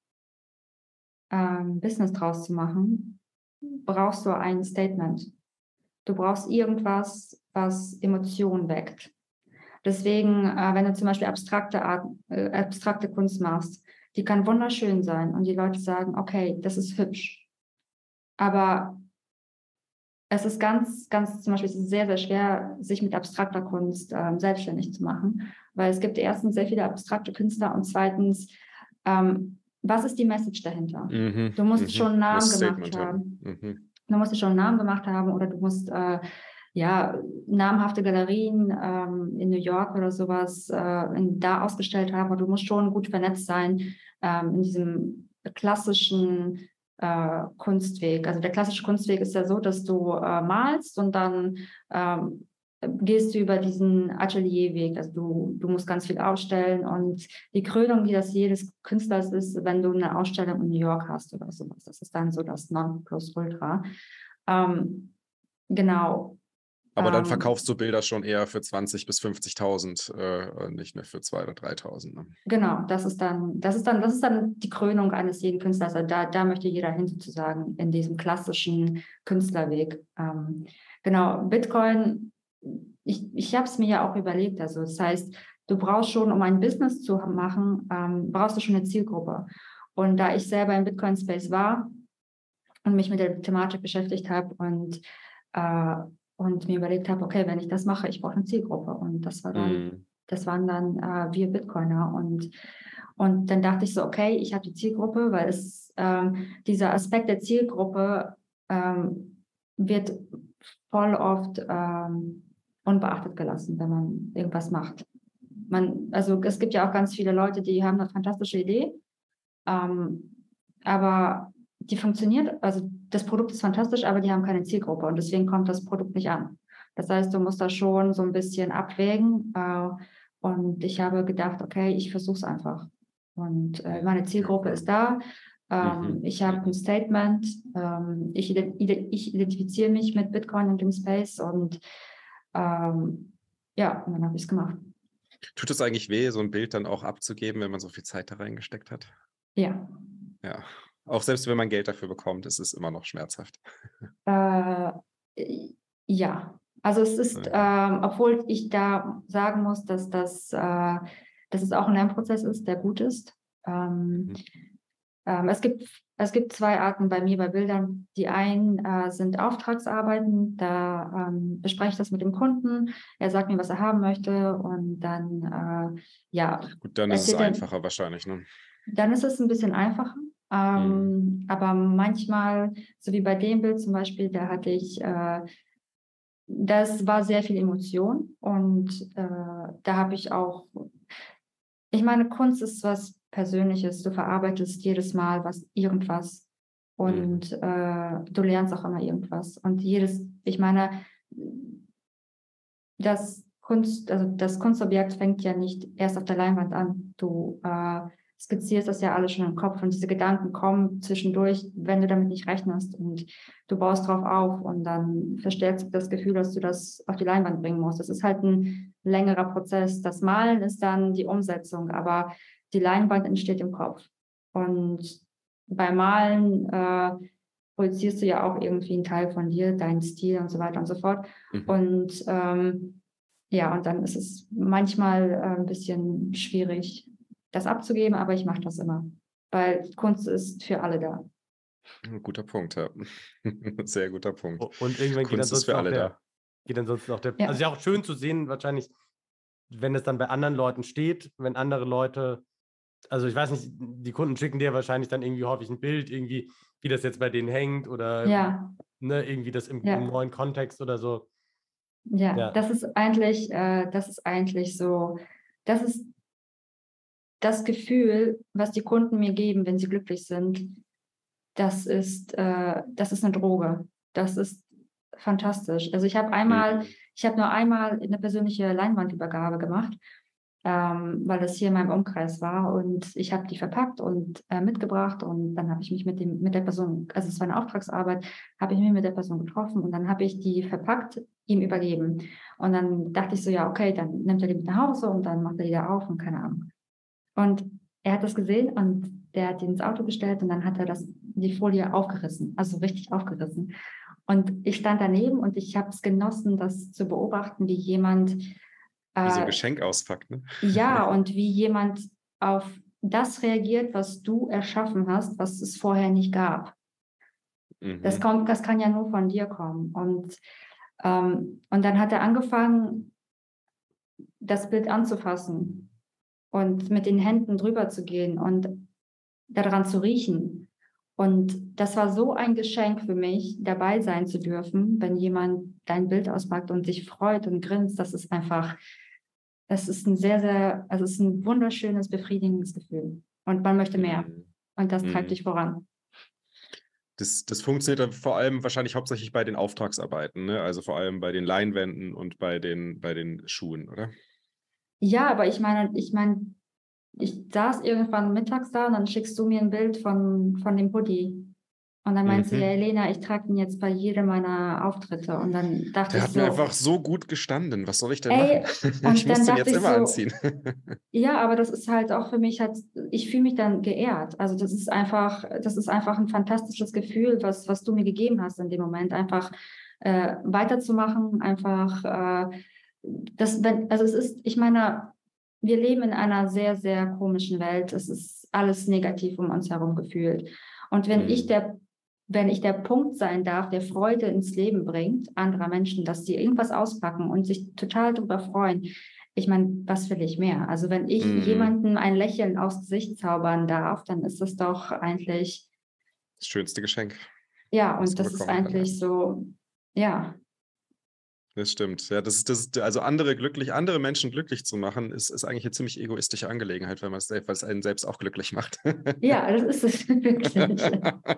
ähm, Business draus zu machen, brauchst du ein Statement. Du brauchst irgendwas, was Emotionen weckt. Deswegen, äh, wenn du zum Beispiel abstrakte, Art, äh, abstrakte Kunst machst, die kann wunderschön sein und die Leute sagen, okay, das ist hübsch. Aber es ist ganz, ganz, zum Beispiel, es ist sehr, sehr schwer, sich mit abstrakter Kunst ähm, selbstständig zu machen, weil es gibt erstens sehr viele abstrakte Künstler und zweitens, ähm, was ist die Message dahinter? Mhm, Du musst mhm. schon einen Namen Das gemacht Statement haben. haben. Mhm. Du musst schon einen Namen gemacht haben oder du musst äh, ja namhafte Galerien ähm, in New York oder sowas äh, in, da ausgestellt haben. Und du musst schon gut vernetzt sein ähm, in diesem klassischen äh, Kunstweg. Also der klassische Kunstweg ist ja so, dass du äh, malst und dann ähm, gehst du über diesen Atelierweg. Also du, du musst ganz viel ausstellen und die Krönung, die das jedes Künstlers ist, wenn du eine Ausstellung in New York hast oder sowas. Das ist dann so das Nonplusultra. Ähm, genau. Aber dann Ähm, verkaufst du Bilder schon eher für zwanzigtausend bis fünfzigtausend, äh, nicht mehr für zweitausend oder dreitausend. Ne? Genau, das ist dann, das ist dann, das ist dann die Krönung eines jeden Künstlers. Also da, da möchte jeder hin sozusagen in diesem klassischen Künstlerweg. Ähm, genau, Bitcoin, ich, ich habe es mir ja auch überlegt. Also das heißt, du brauchst schon, um ein Business zu machen, ähm, brauchst du schon eine Zielgruppe. Und da ich selber im Bitcoin-Space war und mich mit der Thematik beschäftigt habe und äh, und mir überlegt habe, okay, wenn ich das mache, ich brauche eine Zielgruppe. Und das war dann, Mm. das waren dann äh, wir Bitcoiner. Und, und dann dachte ich so, okay, ich habe die Zielgruppe, weil es ähm, dieser Aspekt der Zielgruppe ähm, wird voll oft ähm, unbeachtet gelassen, wenn man irgendwas macht. Man, also es gibt ja auch ganz viele Leute, die haben eine fantastische Idee, ähm, aber die funktioniert, also das Produkt ist fantastisch, aber die haben keine Zielgruppe und deswegen kommt das Produkt nicht an. Das heißt, du musst da schon so ein bisschen abwägen äh, und ich habe gedacht, okay, ich versuche es einfach. Und äh, meine Zielgruppe ist da. Ähm, Mhm. ich habe ein Statement. Ähm, ich, ich identifiziere mich mit Bitcoin und dem Space und ähm, ja, und dann habe ich es gemacht. Tut es eigentlich weh, so ein Bild dann auch abzugeben, wenn man so viel Zeit da reingesteckt hat? Ja. Ja. Auch selbst wenn man Geld dafür bekommt, ist es immer noch schmerzhaft. Äh, ja, also es ist, Okay. ähm, obwohl ich da sagen muss, dass das, äh, dass es auch ein Lernprozess ist, der gut ist. Ähm, Mhm. ähm, es gibt, es gibt zwei Arten bei mir bei Bildern. Die einen äh, sind Auftragsarbeiten, da ähm, bespreche ich das mit dem Kunden. Er sagt mir, was er haben möchte und dann, äh, ja, Gut, dann ist es erzählt er, einfacher wahrscheinlich, ne? dann ist es ein bisschen einfacher. Mhm. Ähm, aber manchmal, so wie bei dem Bild zum Beispiel, da hatte ich, äh, das war sehr viel Emotion und äh, da habe ich auch, ich meine, Kunst ist was Persönliches. Du verarbeitest jedes Mal was, irgendwas Mhm. und äh, du lernst auch immer irgendwas. Und jedes, ich meine, das Kunst, also das Kunstobjekt fängt ja nicht erst auf der Leinwand an. Du äh, skizzierst das ja alles schon im Kopf und diese Gedanken kommen zwischendurch, wenn du damit nicht rechnest und du baust drauf auf und dann verstärkst du das Gefühl, dass du das auf die Leinwand bringen musst. Das ist halt ein längerer Prozess. Das Malen ist dann die Umsetzung, aber die Leinwand entsteht im Kopf. Und beim Malen äh, projizierst du ja auch irgendwie einen Teil von dir, deinen Stil und so weiter und so fort. Mhm. Und ähm, ja, und dann ist es manchmal äh, ein bisschen schwierig, das abzugeben, aber ich mache das immer, weil Kunst ist für alle da. Ein guter Punkt, ja. Sehr guter Punkt. Und irgendwann geht Kunst ist ansonsten für auch alle der, da. geht ansonsten auch der, Ja. also ja auch schön zu sehen, wahrscheinlich, wenn es dann bei anderen Leuten steht, wenn andere Leute, also ich weiß nicht, die Kunden schicken dir wahrscheinlich dann irgendwie häufig ein Bild, irgendwie, wie das jetzt bei denen hängt oder Ja, ne, irgendwie das im, im ja, neuen Kontext oder so. ja, Ja. das ist eigentlich, äh, das ist eigentlich so, das ist das Gefühl, was die Kunden mir geben, wenn sie glücklich sind. Das ist, äh, das ist eine Droge. Das ist fantastisch. Also ich habe einmal, Mhm. ich habe nur einmal eine persönliche Leinwandübergabe gemacht, ähm, weil das hier in meinem Umkreis war und ich habe die verpackt und äh, mitgebracht und dann habe ich mich mit dem, mit der Person, also es war eine Auftragsarbeit, habe ich mich mit der Person getroffen und dann habe ich die verpackt, ihm übergeben. Und dann dachte ich so, ja, okay, dann nimmt er die mit nach Hause und dann macht er die da auf und keine Ahnung. Und er hat das gesehen und der hat die ins Auto gestellt und dann hat er das, die Folie aufgerissen, also richtig aufgerissen. Und ich stand daneben und ich habe es genossen, das zu beobachten, wie jemand Wie so ein äh, Geschenk auspackt, ne? ja, und wie jemand auf das reagiert, was du erschaffen hast, was es vorher nicht gab. Mhm. Das kommt, das kann ja nur von dir kommen. Und, ähm, und dann hat er angefangen, das Bild anzufassen und mit den Händen drüber zu gehen und daran zu riechen. Und das war so ein Geschenk für mich, dabei sein zu dürfen, wenn jemand dein Bild auspackt und sich freut und grinst. Das ist einfach, es ist ein sehr, sehr, also es ist ein wunderschönes, befriedigendes Gefühl. Und man möchte mehr. Mhm. Und das treibt Mhm. dich voran. Das, das funktioniert dann vor allem wahrscheinlich hauptsächlich bei den Auftragsarbeiten, ne? Also vor allem bei den Leinwänden und bei den, bei den Schuhen, oder? Ja, aber ich meine, ich meine, ich saß irgendwann mittags da und dann schickst du mir ein Bild von, von dem Hoodie. Und dann meinst du, ja, Mhm. Elena, ich trage ihn jetzt bei jedem meiner Auftritte. Und dann dachte Der ich hat mir so, einfach so gut gestanden. Was soll ich denn ey, machen? Ich und muss dann den dachte jetzt ich immer so, anziehen. ja, aber das ist halt auch für mich halt, ich fühle mich dann geehrt. Also das ist einfach, das ist einfach ein fantastisches Gefühl, was, was du mir gegeben hast in dem Moment, einfach äh, weiterzumachen, einfach äh, das, wenn, also es ist, ich meine, wir leben in einer sehr, sehr komischen Welt. Es ist alles negativ um uns herum gefühlt. Und wenn ich Mhm. der, wenn ich der Punkt sein darf, der Freude ins Leben bringt, anderer Menschen, dass die irgendwas auspacken und sich total darüber freuen, ich meine, was will ich mehr? Also wenn ich Mhm. jemandem ein Lächeln aufs Gesicht zaubern darf, dann ist das doch eigentlich, Das schönste Geschenk, ja, was und man das ist bekommen kann. Ja. eigentlich so, ja, Das stimmt. Ja, das ist, das ist, also andere glücklich, andere Menschen glücklich zu machen, ist, ist eigentlich eine ziemlich egoistische Angelegenheit, weil man es selbst, weil es einen selbst auch glücklich macht. ja, das ist es wirklich.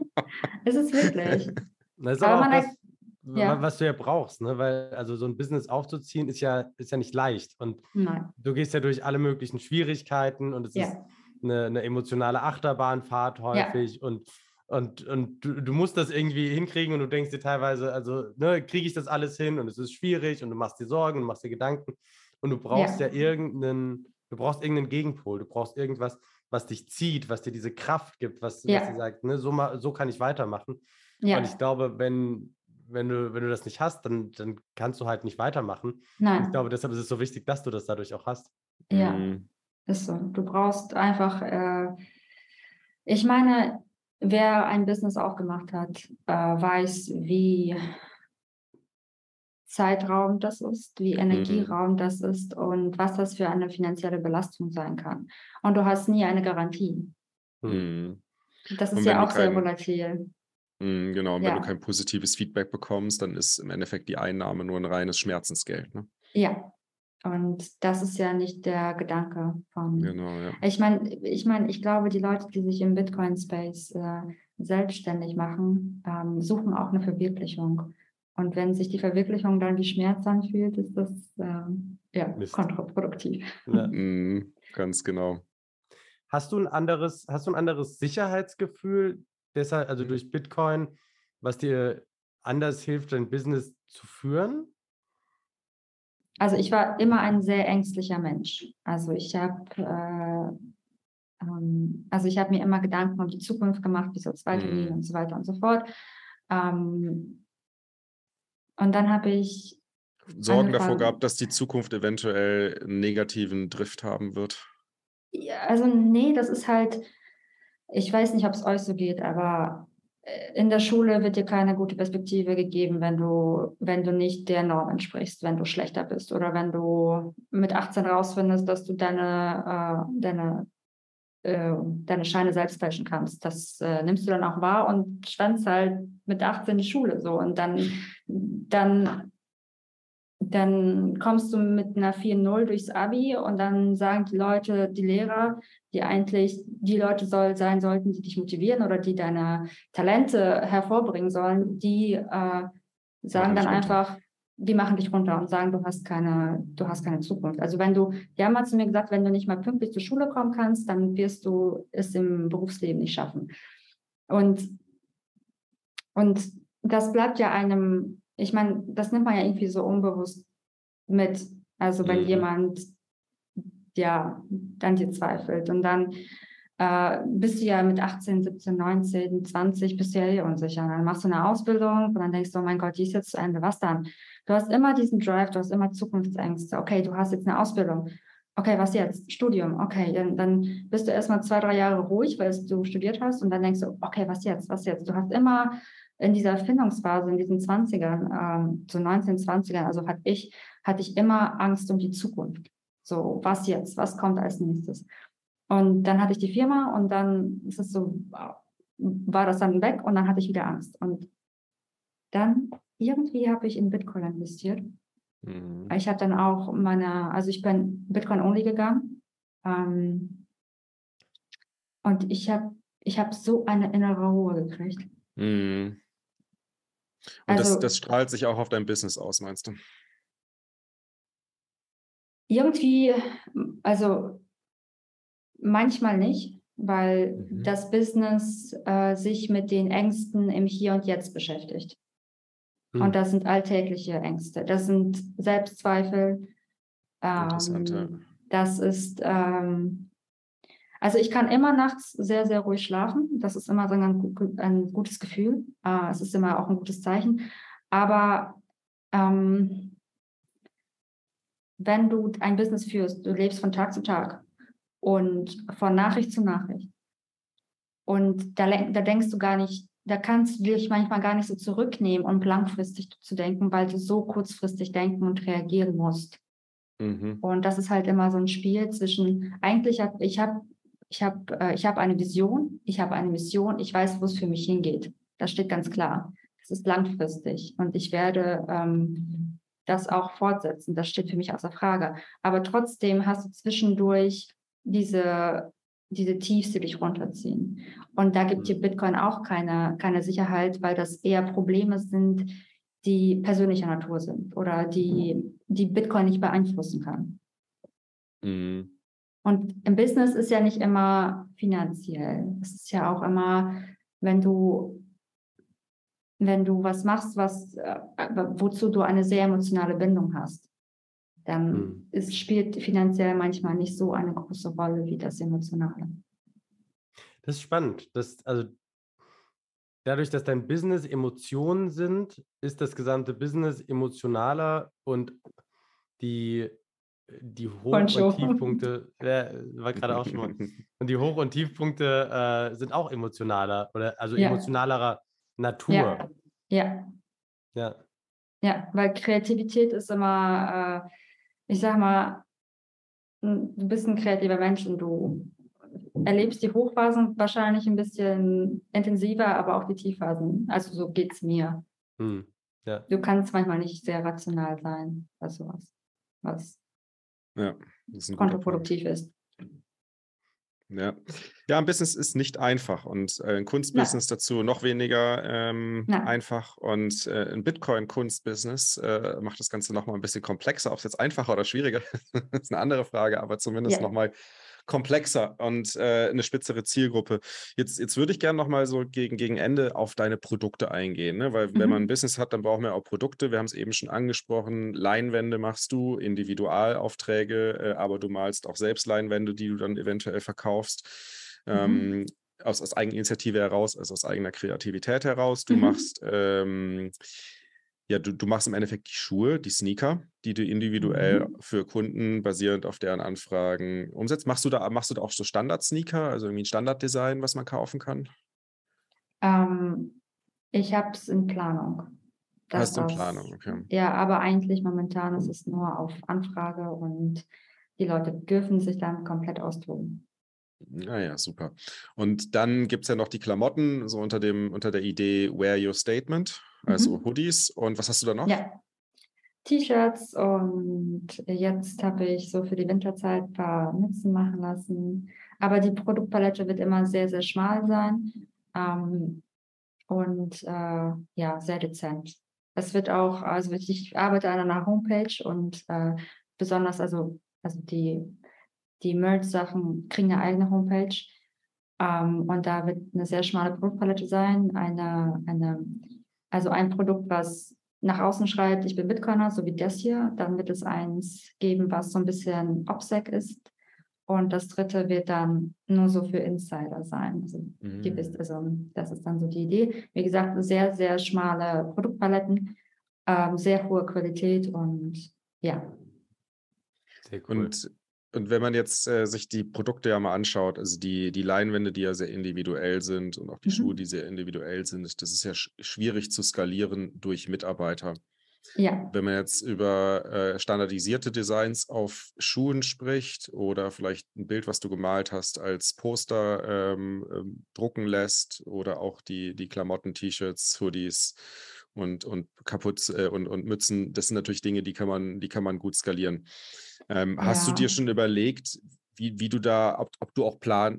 Es ist wirklich. Das ist Aber aber auch man, das, hat- wa- ja, was du ja brauchst, ne? Weil also so ein Business aufzuziehen ist ja, ist ja nicht leicht. Und nein, du gehst ja durch alle möglichen Schwierigkeiten und es ist ja, eine, eine emotionale Achterbahnfahrt ja, häufig und, und, und du, du musst das irgendwie hinkriegen und du denkst dir teilweise, also ne, kriege ich das alles hin und es ist schwierig und du machst dir Sorgen und machst dir Gedanken und du brauchst ja ja, irgendeinen, du brauchst irgendeinen Gegenpol, du brauchst irgendwas, was dich zieht, was dir diese Kraft gibt, was, was dir ja, sagt, ne, so, ma, so kann ich weitermachen. Und ich ja, glaube, wenn, wenn du, wenn du das nicht hast, dann, dann kannst du halt nicht weitermachen. Und ich glaube, nein, deshalb ist es so wichtig, dass du das dadurch auch hast. ja, Mhm. ist so. Du brauchst einfach, äh, ich meine, wer ein Business aufgemacht hat, äh, weiß, wie zeitraubend das ist, wie Mhm. energieraubend das ist und was das für eine finanzielle Belastung sein kann. Und du hast nie eine Garantie. Hm. Mhm. Das ist Und wenn ja du auch sehr kein, volatil. mhm, genau, und wenn du Ja, kein positives Feedback bekommst, dann ist im Endeffekt die Einnahme nur ein reines Schmerzensgeld. Ne? ja. Und das ist ja nicht der Gedanke von. Genau, ja. Ich meine, ich meine, ich glaube, die Leute, die sich im Bitcoin-Space äh, selbstständig machen, ähm, suchen auch eine Verwirklichung. Und wenn sich die Verwirklichung dann wie Schmerz anfühlt, ist das ähm, ja Mist. kontraproduktiv. Ja. Mhm, ganz genau. Hast du ein anderes, hast du ein anderes Sicherheitsgefühl, deshalb, also durch Bitcoin, was dir anders hilft, dein Business zu führen? Also ich war immer ein sehr ängstlicher Mensch. Also ich habe äh, ähm, also ich habe mir immer Gedanken um die Zukunft gemacht, wie soll es weitergehen Mhm. und so weiter und so fort. Ähm, und dann habe ich Sorgen davor gehabt, angefangen, dass die Zukunft eventuell einen negativen Drift haben wird. ja, also nee, das ist halt, ich weiß nicht, ob es euch so geht, aber äh, in der Schule wird dir keine gute Perspektive gegeben, wenn du, wenn du nicht der Norm entsprichst, wenn du schlechter bist oder wenn du mit achtzehn rausfindest, dass du deine, äh, deine, äh, deine Scheine selbst fälschen kannst. Das äh, nimmst du dann auch wahr und schwänzt halt mit achtzehn die Schule so und dann, dann dann kommst du mit einer vier null durchs Abi und dann sagen die Leute, die Lehrer, die eigentlich die Leute soll, sein sollten, die dich motivieren oder die deine Talente hervorbringen sollen, die äh, sagen Machen dann dich runter. einfach, die machen dich runter und sagen, du hast keine, du hast keine Zukunft. Also wenn du, die haben mal zu mir gesagt, wenn du nicht mal pünktlich zur Schule kommen kannst, dann wirst du es im Berufsleben nicht schaffen. Und und das bleibt ja einem, ich meine, das nimmt man ja irgendwie so unbewusst mit. Also wenn Mhm. jemand ja dann dir zweifelt und dann äh, bist du ja mit achtzehn, siebzehn, neunzehn, zwanzig bist du ja eh unsicher. Dann machst du eine Ausbildung und dann denkst du, oh mein Gott, die ist jetzt zu Ende. Was dann? Du hast immer diesen Drive, du hast immer Zukunftsängste. Okay, du hast jetzt eine Ausbildung. Okay, was jetzt? Studium. Okay, dann, dann bist du erstmal zwei, drei Jahre ruhig, weil du studiert hast und dann denkst du, okay, was jetzt? Was jetzt? Du hast immer in dieser Findungsphase, in diesen zwanzigern, ähm, so neunzehn, zwanzigern, also hatte ich, hatte ich immer Angst um die Zukunft. So, was jetzt? Was kommt als nächstes? Und dann hatte ich die Firma und dann ist es so, war das dann weg und dann hatte ich wieder Angst. Und dann irgendwie habe ich in Bitcoin investiert. Mhm. Ich habe dann auch meine, also ich bin Bitcoin-only gegangen. Ähm, und ich habe ich hab so eine innere Ruhe gekriegt. Mhm. Und das, das Also strahlt sich auch auf dein Business aus, meinst du? irgendwie, also manchmal nicht, weil Mhm. das Business äh, sich mit den Ängsten im Hier und Jetzt beschäftigt. Und Hm. das sind alltägliche Ängste. Das sind Selbstzweifel. Interessant, ja. Ähm, das ist, ähm, also ich kann immer nachts sehr, sehr ruhig schlafen. Das ist immer so ein, gu- ein gutes Gefühl. Äh, es ist immer auch ein gutes Zeichen. Aber ähm, wenn du ein Business führst, du lebst von Tag zu Tag und von Nachricht zu Nachricht. Und da, len- da denkst du gar nicht, da kannst du dich manchmal gar nicht so zurücknehmen, um langfristig zu denken, weil du so kurzfristig denken und reagieren musst. Mhm. Und das ist halt immer so ein Spiel zwischen, eigentlich habe ich habe ich habe äh, ich habe eine Vision, ich habe eine Mission, ich weiß, wo es für mich hingeht. Das steht ganz klar. Das ist langfristig und ich werde ähm, das auch fortsetzen. Das steht für mich außer Frage. Aber trotzdem hast du zwischendurch diese, diese Tiefs, die dich runterziehen. Und da gibt dir Mhm. Bitcoin auch keine, keine Sicherheit, weil das eher Probleme sind, die persönlicher Natur sind oder die, die Bitcoin nicht beeinflussen kann. Mhm. Und im Business ist ja nicht immer finanziell. Es ist ja auch immer, wenn du, wenn du was machst, was, äh, wozu du eine sehr emotionale Bindung hast, dann Hm. ist, spielt finanziell manchmal nicht so eine große Rolle wie das Emotionale. Das ist spannend. Das, also dadurch, dass dein Business Emotionen sind, ist das gesamte Business emotionaler und die, die Hoch- und Poncho. Tiefpunkte, ja, war gerade auch schon mal, und die Hoch- und Tiefpunkte äh, sind auch emotionaler oder also Ja, emotionalerer Natur. ja, ja, Ja. ja, weil Kreativität ist immer, äh, ich sag mal, n- du bist ein kreativer Mensch und du erlebst die Hochphasen wahrscheinlich ein bisschen intensiver, aber auch die Tiefphasen. Also so geht's mir. Hm. Ja. Du kannst manchmal nicht sehr rational sein bei sowas, was Ja, das ist ein guter Punkt. kontraproduktiv ist. Ja. Ja, ein Business ist nicht einfach und äh, ein Kunstbusiness Na, dazu noch weniger ähm, na, einfach und äh, ein Bitcoin-Kunstbusiness äh, macht das Ganze nochmal ein bisschen komplexer. Ob es jetzt einfacher oder schwieriger ist, ist eine andere Frage, aber zumindest ja. nochmal komplexer und äh, eine spitzere Zielgruppe. Jetzt, jetzt würde ich gerne nochmal so gegen, gegen Ende auf deine Produkte eingehen, ne? Weil wenn man ein Mhm. Business hat, dann brauchen wir auch Produkte. Wir haben es eben schon angesprochen, Leinwände machst du, Individualaufträge, äh, aber du malst auch selbst Leinwände, die du dann eventuell verkaufst. Mhm. Ähm, aus, aus Eigeninitiative heraus, also aus eigener Kreativität heraus. Du Mhm. machst ähm, ja, du, du machst im Endeffekt die Schuhe, die Sneaker, die du individuell Mhm. für Kunden basierend auf deren Anfragen umsetzt. Machst du da, machst du da auch so Standard-Sneaker, also irgendwie ein Standarddesign, was man kaufen kann? Ähm, ich habe es in Planung, dass Hast du in Planung, das, okay. ja, aber eigentlich momentan ist es nur auf Anfrage und die Leute dürfen sich dann komplett austoben. Naja, super. Und dann gibt es ja noch die Klamotten, so unter dem, unter der Idee Wear Your Statement, also Mhm. Hoodies. Und was hast du da noch? Ja, T-Shirts und jetzt habe ich so für die Winterzeit ein paar Mützen machen lassen. Aber die Produktpalette wird immer sehr, sehr schmal sein ähm, und äh, ja, sehr dezent. Es wird auch, also ich arbeite an einer Homepage und äh, besonders, also, also die, die Merch-Sachen kriegen eine eigene Homepage. Ähm, und da wird eine sehr schmale Produktpalette sein. Eine, eine, also ein Produkt, was nach außen schreibt, ich bin Bitcoiner, so wie das hier. Dann wird es eins geben, was so ein bisschen OPSEC ist. Und das dritte wird dann nur so für Insider sein. Also, die wisst, Mm, also das ist dann so die Idee. Wie gesagt, sehr, sehr schmale Produktpaletten, ähm, sehr hohe Qualität und ja. Sehr cool. Und, und wenn man jetzt äh, sich die Produkte ja mal anschaut, also die, die Leinwände, die ja sehr individuell sind und auch die Schuhe, die Mhm. sehr individuell sind, das ist ja sch schwierig zu skalieren durch Mitarbeiter. Ja. Wenn man jetzt über äh, standardisierte Designs auf Schuhen spricht oder vielleicht ein Bild, was du gemalt hast, als Poster ähm, ähm, drucken lässt oder auch die, die Klamotten, T-Shirts, Hoodies und, und kaputt äh, und, und Mützen, das sind natürlich Dinge, die kann man, die kann man gut skalieren. Ähm, hast du dir Ja. schon überlegt, wie, wie du da, ob, ob du auch plan oder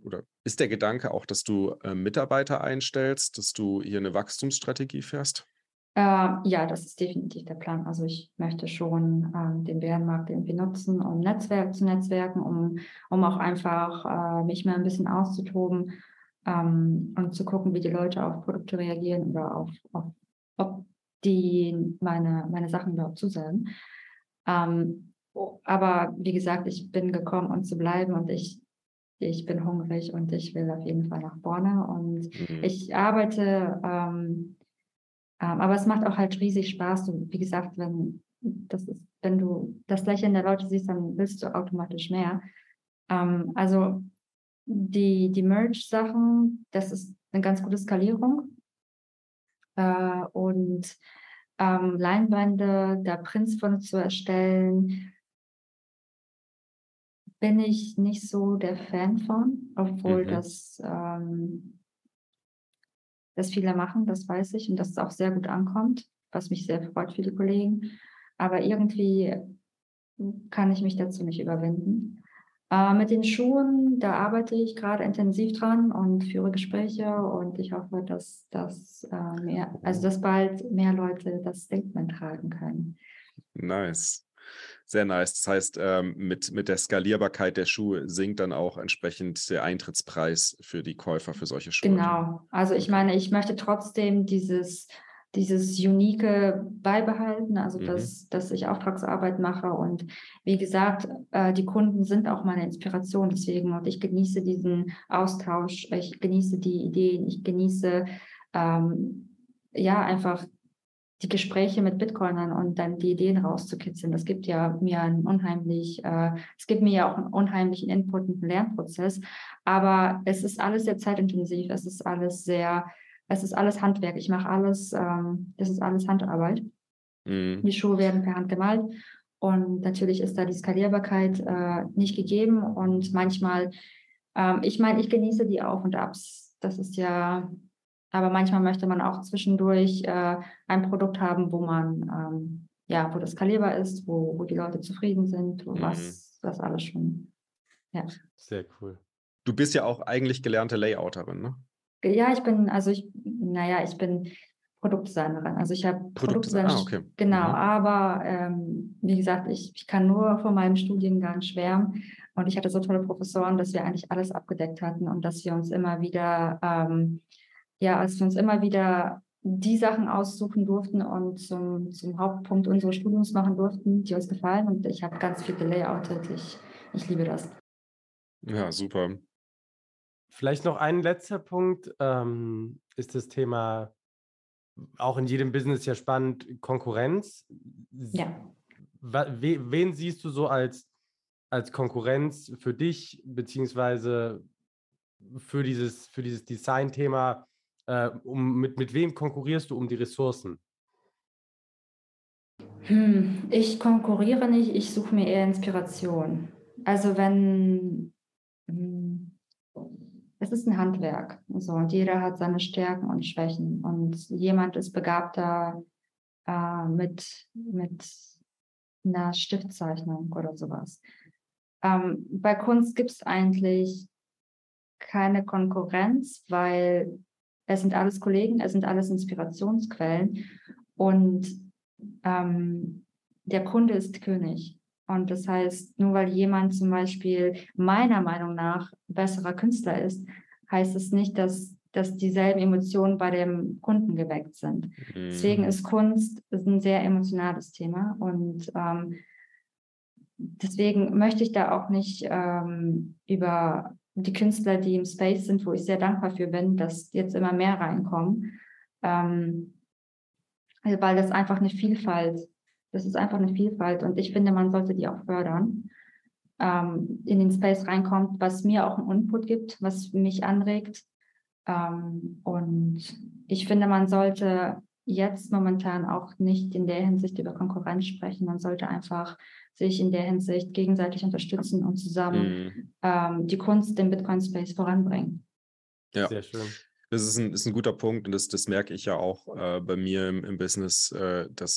Ist der Gedanke auch, dass du äh, Mitarbeiter einstellst, dass du hier eine Wachstumsstrategie fährst? Äh, ja, das ist definitiv der Plan. Also ich möchte schon ähm, den Bärenmarkt irgendwie nutzen, um Netzwerk zu netzwerken, um, um auch einfach äh, mich mal ein bisschen auszutoben ähm, und zu gucken, wie die Leute auf Produkte reagieren oder auf, auf ob die meine, meine Sachen überhaupt zusagen. Ähm, oh, aber wie gesagt, ich bin gekommen, um zu bleiben und ich, ich bin hungrig und ich will auf jeden Fall nach vorne und Mhm. ich arbeite, ähm, ähm, aber es macht auch halt riesig Spaß. Du, wie gesagt, wenn, das ist, wenn du das Lächeln der Leute siehst, dann willst du automatisch mehr. Ähm, also die, die Merch-Sachen, das ist eine ganz gute Skalierung. Äh, und ähm, Leinwände, da Prints von zu erstellen, bin ich nicht so der Fan von, obwohl Mhm. das, ähm, das viele machen, das weiß ich, und dass es auch sehr gut ankommt, was mich sehr freut für die Kollegen. Aber irgendwie kann ich mich dazu nicht überwinden. Äh, mit den Schuhen, da arbeite ich gerade intensiv dran und führe Gespräche und ich hoffe, dass, dass, äh, mehr, also dass bald mehr Leute das Statement tragen können. Nice. Sehr nice. Das heißt, ähm, mit, mit der Skalierbarkeit der Schuhe sinkt dann auch entsprechend der Eintrittspreis für die Käufer für solche Schuhe. Genau. Also ich Okay. meine, ich möchte trotzdem dieses, dieses Unique beibehalten, also Mhm. dass, dass ich Auftragsarbeit mache. Und wie gesagt, äh, die Kunden sind auch meine Inspiration deswegen. Und ich genieße diesen Austausch, ich genieße die Ideen, ich genieße ähm, ja einfach die Gespräche mit Bitcoinern und dann die Ideen rauszukitzeln. Das gibt ja mir einen unheimlich, äh, es gibt mir ja auch einen unheimlichen Input und einen Lernprozess. Aber es ist alles sehr zeitintensiv, es ist alles sehr, es ist alles Handwerk. Ich mache alles, ähm, das ist alles Handarbeit. Mhm. Die Schuhe werden per Hand gemalt. Und natürlich ist da die Skalierbarkeit äh, nicht gegeben. Und manchmal, ähm, ich meine, ich genieße die Auf und Abs. Das ist ja, aber manchmal möchte man auch zwischendurch äh, ein Produkt haben, wo man, ähm, ja, wo das skalierbar ist, wo, wo die Leute zufrieden sind, wo Mhm. was, was alles schon, ja. Sehr cool. Du bist ja auch eigentlich gelernte Layouterin, ne? Ja, ich bin, also ich, naja, ich bin Produktdesignerin. Also ich habe Produktdesign. Produktdesign, Ah, okay. genau, Mhm. aber ähm, wie gesagt, ich, ich kann nur von meinem Studiengang schwärmen. Und ich hatte so tolle Professoren, dass wir eigentlich alles abgedeckt hatten und dass wir uns immer wieder, ähm, ja, als wir uns immer wieder die Sachen aussuchen durften und zum, zum Hauptpunkt unseres Studiums machen durften, die uns gefallen. Und ich habe ganz viel gelayoutet. Ich, ich liebe das. Ja, super. Vielleicht noch ein letzter Punkt, ähm, ist das Thema auch in jedem Business ja spannend, Konkurrenz. Ja. Wa- we- Wen siehst du so als, als Konkurrenz für dich, beziehungsweise für dieses, für dieses Design-Thema? Äh, um, mit, mit wem konkurrierst du um die Ressourcen? Hm, ich konkurriere nicht, ich suche mir eher Inspiration. Also wenn, hm, es ist ein Handwerk, so, und jeder hat seine Stärken und Schwächen und jemand ist begabter äh, mit, mit einer Stiftzeichnung oder sowas. Ähm, bei Kunst gibt es eigentlich keine Konkurrenz, weil es sind alles Kollegen, es sind alles Inspirationsquellen und ähm, der Kunde ist König. Und das heißt, nur weil jemand zum Beispiel meiner Meinung nach besserer Künstler ist, heißt es nicht, dass, dass dieselben Emotionen bei dem Kunden geweckt sind. Mhm. Deswegen ist Kunst ist ein sehr emotionales Thema und ähm, deswegen möchte ich da auch nicht ähm, über die Künstler, die im Space sind, wo ich sehr dankbar für bin, dass jetzt immer mehr reinkommen, ähm, weil das einfach eine Vielfalt, das ist einfach eine Vielfalt und ich finde, man sollte die auch fördern, ähm, in den Space reinkommt, was mir auch einen Input gibt, was mich anregt. Ähm, und ich finde, man sollte jetzt momentan auch nicht in der Hinsicht über Konkurrenz sprechen. Man sollte einfach sich in der Hinsicht gegenseitig unterstützen und zusammen Mhm. ähm, die Kunst im Bitcoin-Space voranbringen. Ja. Sehr schön. Das ist ein, ist ein guter Punkt und das, das merke ich ja auch äh, bei mir im, im Business, äh, dass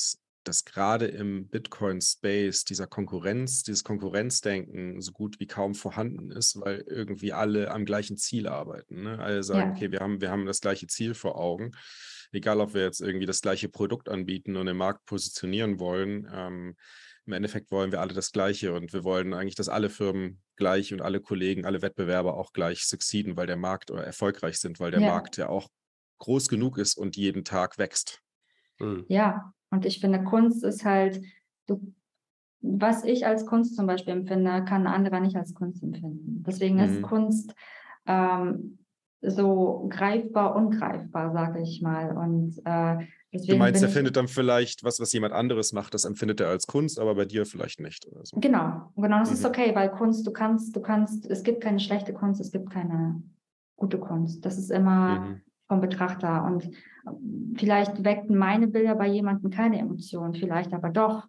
dass gerade im Bitcoin-Space dieser Konkurrenz, dieses Konkurrenzdenken so gut wie kaum vorhanden ist, weil irgendwie alle am gleichen Ziel arbeiten. Ne? Alle sagen, Ja. okay, wir haben, wir haben das gleiche Ziel vor Augen. Egal, ob wir jetzt irgendwie das gleiche Produkt anbieten und im Markt positionieren wollen. Ähm, im Endeffekt wollen wir alle das Gleiche und wir wollen eigentlich, dass alle Firmen gleich und alle Kollegen, alle Wettbewerber auch gleich succeeden, weil der Markt oder erfolgreich sind, weil der Ja. Markt ja auch groß genug ist und jeden Tag wächst. Mhm. Ja, und ich finde, Kunst ist halt, du, was ich als Kunst zum Beispiel empfinde, kann ein anderer nicht als Kunst empfinden. Deswegen ist Mhm. Kunst ähm, so greifbar, ungreifbar, sage ich mal. Und äh, Du deswegen meinst, bin er ich, findet dann vielleicht was, was jemand anderes macht, das empfindet er als Kunst, aber bei dir vielleicht nicht oder so. genau, genau, das ist Mhm. okay, weil Kunst, du kannst, du kannst, es gibt keine schlechte Kunst, es gibt keine gute Kunst. Das ist immer Mhm. vom Betrachter. Und vielleicht weckten meine Bilder bei jemandem keine Emotionen, vielleicht aber doch.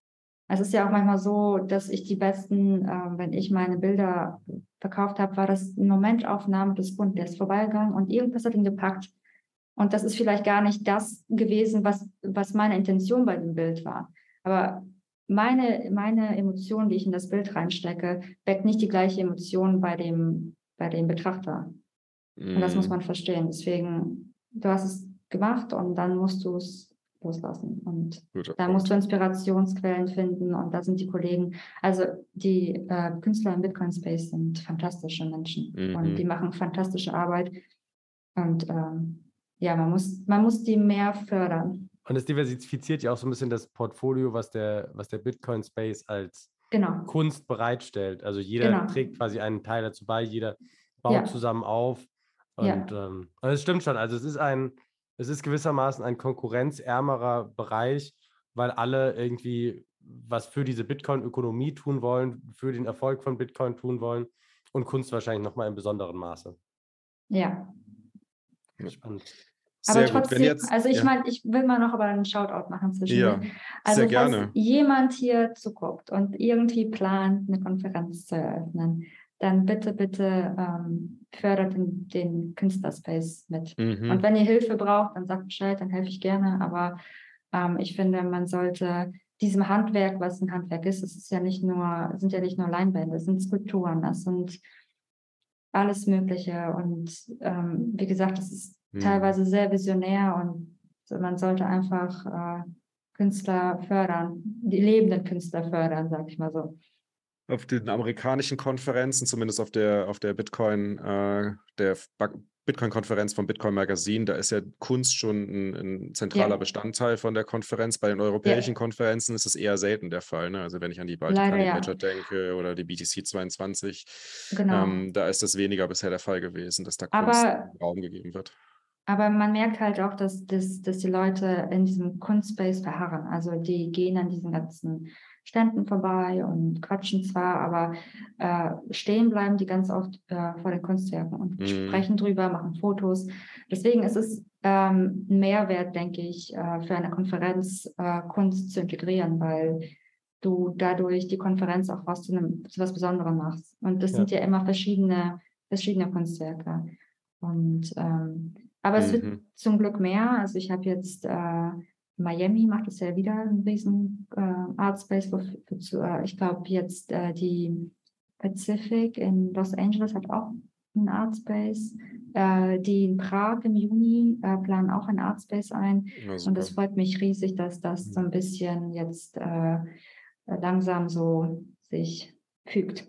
Es ist ja auch manchmal so, dass ich die besten, äh, wenn ich meine Bilder verkauft habe, war das eine Momentaufnahme des Kunden, der ist vorbeigegangen und irgendwas hat ihn gepackt. Und das ist vielleicht gar nicht das gewesen, was, was meine Intention bei dem Bild war. Aber meine, meine Emotion, die ich in das Bild reinstecke, weckt nicht die gleiche Emotion bei dem, bei dem Betrachter. Und das muss Mhm. man verstehen. Deswegen, du hast es gemacht und dann musst du es loslassen. Und Guter da musst Punkt. du Inspirationsquellen finden und da sind die Kollegen, also die äh, Künstler im Bitcoin-Space sind fantastische Menschen und die Mhm. machen fantastische Arbeit. Und ähm, ja, man muss, man muss die mehr fördern. Und es diversifiziert ja auch so ein bisschen das Portfolio, was der, was der Bitcoin-Space als Genau, Kunst bereitstellt. Also jeder genau. trägt quasi einen Teil dazu bei, jeder baut Ja, zusammen auf. Und ja, ähm, und es stimmt schon. Also es ist ein, es ist gewissermaßen ein konkurrenzärmerer Bereich, weil alle irgendwie was für diese Bitcoin-Ökonomie tun wollen, für den Erfolg von Bitcoin tun wollen und Kunst wahrscheinlich nochmal in besonderem Maße. ja. Ja. Spannend. Aber Sehr gut. Wenn trotzdem, jetzt, also ich ja, meine, ich will mal noch aber einen Shoutout machen zwischendurch. ja, sehr Also falls gerne. jemand hier zuguckt und irgendwie plant, eine Konferenz zu eröffnen, dann bitte, bitte ähm, fördert den, den Künstlerspace mit. Und Mhm. wenn ihr Hilfe braucht, dann sagt Bescheid, dann helfe ich gerne. Aber ähm, ich finde, man sollte diesem Handwerk, was ein Handwerk ist, es ist ja nicht nur, es sind ja nicht nur Leinwände, es sind Skulpturen, das sind alles Mögliche. Und ähm, wie gesagt, das ist Mhm. teilweise sehr visionär und man sollte einfach äh, Künstler fördern, die lebenden Künstler fördern, sag ich mal so. Auf den amerikanischen Konferenzen, zumindest auf der, auf der Bitcoin, äh, der Ba- Bitcoin-Konferenz vom Bitcoin Magazine, da ist ja Kunst schon ein, ein zentraler Ja, Bestandteil von der Konferenz. Bei den europäischen ja, Konferenzen ist es eher selten der Fall. Ne? Also wenn ich an die leider Balticani ja, Major denke oder die B T C zweiundzwanzig, genau. ähm, da ist das weniger bisher der Fall gewesen, dass da Kunst Aber Raum gegeben wird. Aber man merkt halt auch, dass, dass, dass die Leute in diesem Kunstspace verharren. Also die gehen an diesen ganzen Ständen vorbei und quatschen zwar, aber äh, stehen bleiben die ganz oft äh, vor den Kunstwerken und Mhm. sprechen drüber, machen Fotos. Deswegen ist es ähm, ein Mehrwert, denke ich, äh, für eine Konferenz äh, Kunst zu integrieren, weil du dadurch die Konferenz auch was zu, einem, zu was Besonderem machst. Und das Ja. sind ja immer verschiedene, verschiedene Kunstwerke. Und ähm, aber es wird Mhm. zum Glück mehr. Also ich habe jetzt äh, Miami macht es ja wieder einen riesen äh, Artspace. Wo, wozu, äh, ich glaube jetzt äh, die Pacific in Los Angeles hat auch einen Artspace. Äh, die in Prag im Juni äh, planen auch einen Artspace ein. Ja, Und super. es freut mich riesig, dass das so ein bisschen jetzt äh, langsam so sich fügt.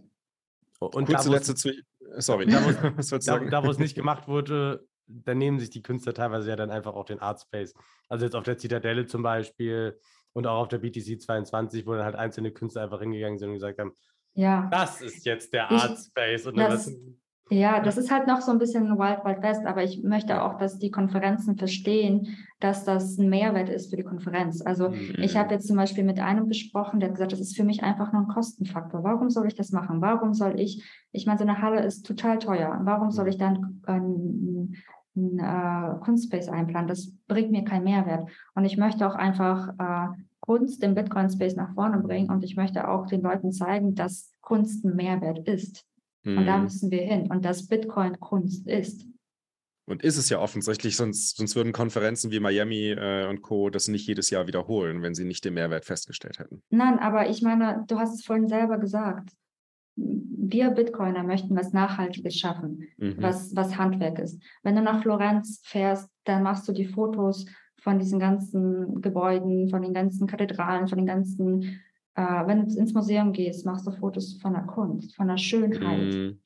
Und Kurze da, wo es letzte zu. Sorry, da, wo es, was sollst du da, sagen? da, wo es nicht gemacht wurde, da nehmen sich die Künstler teilweise ja dann einfach auch den Artspace. Also jetzt auf der Zitadelle zum Beispiel und auch auf der B T C zweiundzwanzig, wo dann halt einzelne Künstler einfach hingegangen sind und gesagt haben, Ja, das ist jetzt der ich, Artspace. Und dann was, das, ja, das ja, ist halt noch so ein bisschen Wild Wild West, aber ich möchte Ja. auch, dass die Konferenzen verstehen, dass das ein Mehrwert ist für die Konferenz. Also ich habe Mhm. jetzt zum Beispiel mit einem gesprochen, der hat gesagt, das ist für mich einfach nur ein Kostenfaktor. Warum soll ich das machen? Warum soll ich, ich meine, so eine Halle ist total teuer. Warum soll ich dann ein, ein, ein äh, Kunstspace einplanen? Das bringt mir keinen Mehrwert. Und ich möchte auch einfach äh, Kunst im Bitcoin-Space nach vorne bringen und ich möchte auch den Leuten zeigen, dass Kunst ein Mehrwert ist. Und da Mhm. müssen wir hin. Und dass Bitcoin Kunst ist. Und ist es ja offensichtlich, sonst, sonst würden Konferenzen wie Miami äh, und Co. das nicht jedes Jahr wiederholen, wenn sie nicht den Mehrwert festgestellt hätten. Nein, aber ich meine, du hast es vorhin selber gesagt. Wir Bitcoiner möchten was Nachhaltiges schaffen, Mhm. was, was Handwerk ist. Wenn du nach Florenz fährst, dann machst du die Fotos von diesen ganzen Gebäuden, von den ganzen Kathedralen, von den ganzen, äh, wenn du ins Museum gehst, machst du Fotos von der Kunst, von der Schönheit. Mhm.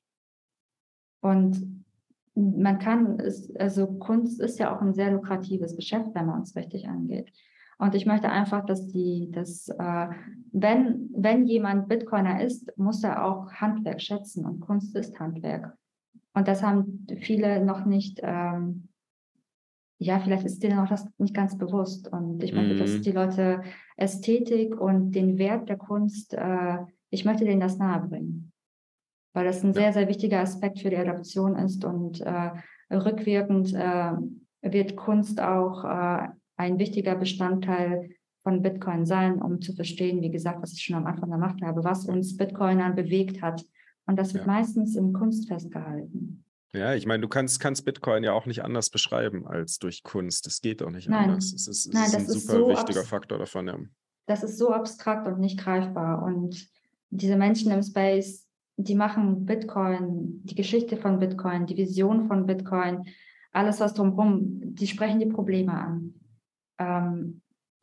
Und man kann, es, also Kunst ist ja auch ein sehr lukratives Geschäft, wenn man es richtig angeht. Und ich möchte einfach, dass die, dass, äh, wenn, wenn jemand Bitcoiner ist, muss er auch Handwerk schätzen und Kunst ist Handwerk. Und das haben viele noch nicht, ähm, ja, vielleicht ist denen auch das nicht ganz bewusst. Und ich möchte, dass Mhm. die Leute Ästhetik und den Wert der Kunst, äh, ich möchte denen das nahebringen. Weil das ein Ja. sehr, sehr wichtiger Aspekt für die Adoption ist und äh, rückwirkend äh, wird Kunst auch äh, ein wichtiger Bestandteil von Bitcoin sein, um zu verstehen, wie gesagt, was ich schon am Anfang gemacht habe, was uns Bitcoinern bewegt hat. Und das wird Ja. meistens in Kunst festgehalten. Ja, ich meine, du kannst, kannst Bitcoin ja auch nicht anders beschreiben als durch Kunst. Das geht auch nicht Nein. anders. Es ist, es Nein, ist das ein ist super so wichtiger abs- Faktor davon, ja. Das ist so abstrakt und nicht greifbar. Und diese Menschen im Space, die machen Bitcoin, die Geschichte von Bitcoin, die Vision von Bitcoin, alles was drumherum, die sprechen die Probleme an. Ähm,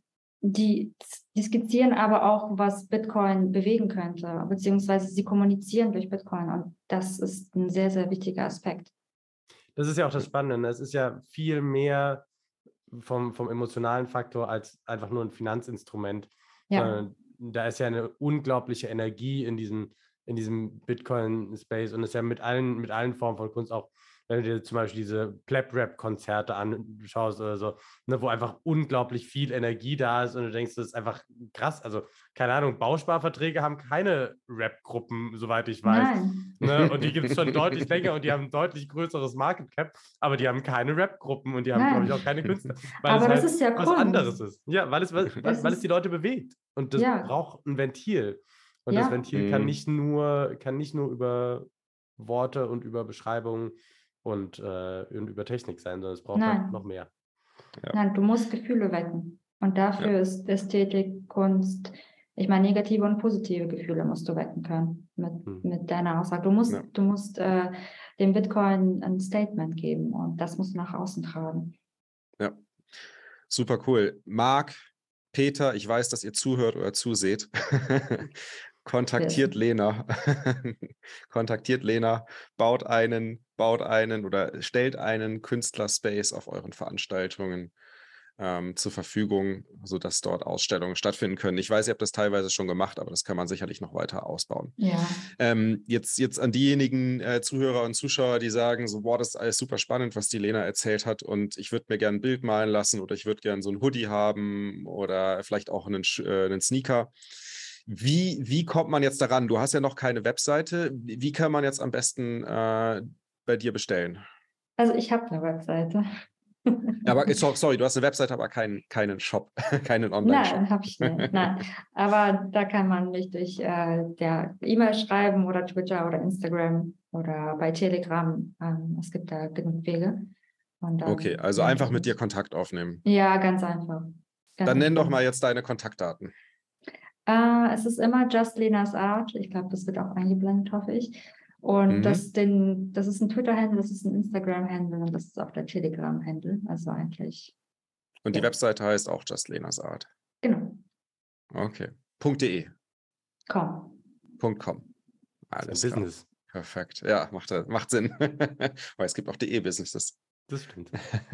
die, die skizzieren aber auch, was Bitcoin bewegen könnte, beziehungsweise sie kommunizieren durch Bitcoin. Und das ist ein sehr, sehr wichtiger Aspekt. Das ist ja auch das Spannende. Ne? Es ist ja viel mehr vom, vom emotionalen Faktor als einfach nur ein Finanzinstrument. Ja. Sondern da ist ja eine unglaubliche Energie in diesem, in diesem Bitcoin-Space und es ist ja mit allen, mit allen Formen von Kunst auch, wenn du dir zum Beispiel diese Plap-Rap-Konzerte anschaust oder so, ne, wo einfach unglaublich viel Energie da ist und du denkst, das ist einfach krass. Also, keine Ahnung, Bausparverträge haben keine Rap-Gruppen, soweit ich weiß. Nein. Ne? Und die gibt es schon deutlich länger und die haben ein deutlich größeres Market Cap, aber die haben keine Rap-Gruppen und die haben, glaube ich, auch keine Künstler. Weil Aber es das halt ist ja was Kunst. anderes ist. Ja, weil es, weil, Es weil es ist, die Leute bewegt. Und das ja, braucht ein Ventil. Und ja. das Ventil kann Mhm. nicht nur, kann nicht nur über Worte und über Beschreibungen und, äh, und über Technik sein, sondern es braucht halt Nein. noch mehr. Ja. Nein, du musst Gefühle wecken. Und dafür Ja. ist Ästhetik, Kunst, ich meine, negative und positive Gefühle musst du wecken können mit, Hm. mit deiner Aussage. Du musst, Ja. du musst äh, dem Bitcoin ein Statement geben und das musst du nach außen tragen. Ja, super cool. Marc, Peter, ich weiß, dass ihr zuhört oder zuseht. Kontaktiert Yes. Lena. Kontaktiert Lena, baut einen, baut einen oder stellt einen Künstlerspace auf euren Veranstaltungen ähm, zur Verfügung, sodass dort Ausstellungen stattfinden können. Ich weiß, ihr habt das teilweise schon gemacht, aber das kann man sicherlich noch weiter ausbauen. Ja. Ähm, jetzt, jetzt an diejenigen äh, Zuhörer und Zuschauer, die sagen, so, boah, das ist alles super spannend, was die Lena erzählt hat und ich würde mir gerne ein Bild malen lassen oder ich würde gerne so ein Hoodie haben oder vielleicht auch einen, äh, einen Sneaker. Wie, wie kommt man jetzt daran? Du hast ja noch keine Webseite. Wie, wie kann man jetzt am besten äh, bei dir bestellen? Also ich habe eine Webseite. Aber so- sorry, du hast eine Webseite, aber keinen, keinen Shop, keinen Online-Shop. Nein, habe ich nicht. Nein. Aber da kann man mich durch äh, der E-Mail schreiben oder Twitter oder Instagram oder bei Telegram. Ähm, es gibt da genug Wege. Und dann Okay, also nehme einfach ich mit dir mich. Kontakt aufnehmen. Ja, ganz einfach. Ganz Dann nenn doch einfach. mal jetzt deine Kontaktdaten. Äh, es ist immer Just Lenas Art. Ich glaube, das wird auch eingeblendet, hoffe ich. Und Mhm. das, den, das ist ein Twitter-Handle, das ist ein Instagram-Handle und das ist auch der Telegram-Handle. Also eigentlich, Und die ja, Webseite heißt auch Just Lenas Art. genau. Okay. .de. Komm. .com. Alles Das ist ein klar. Business. Perfekt. Ja, macht, macht Sinn. Weil es gibt auch .de-Businesses. Das stimmt.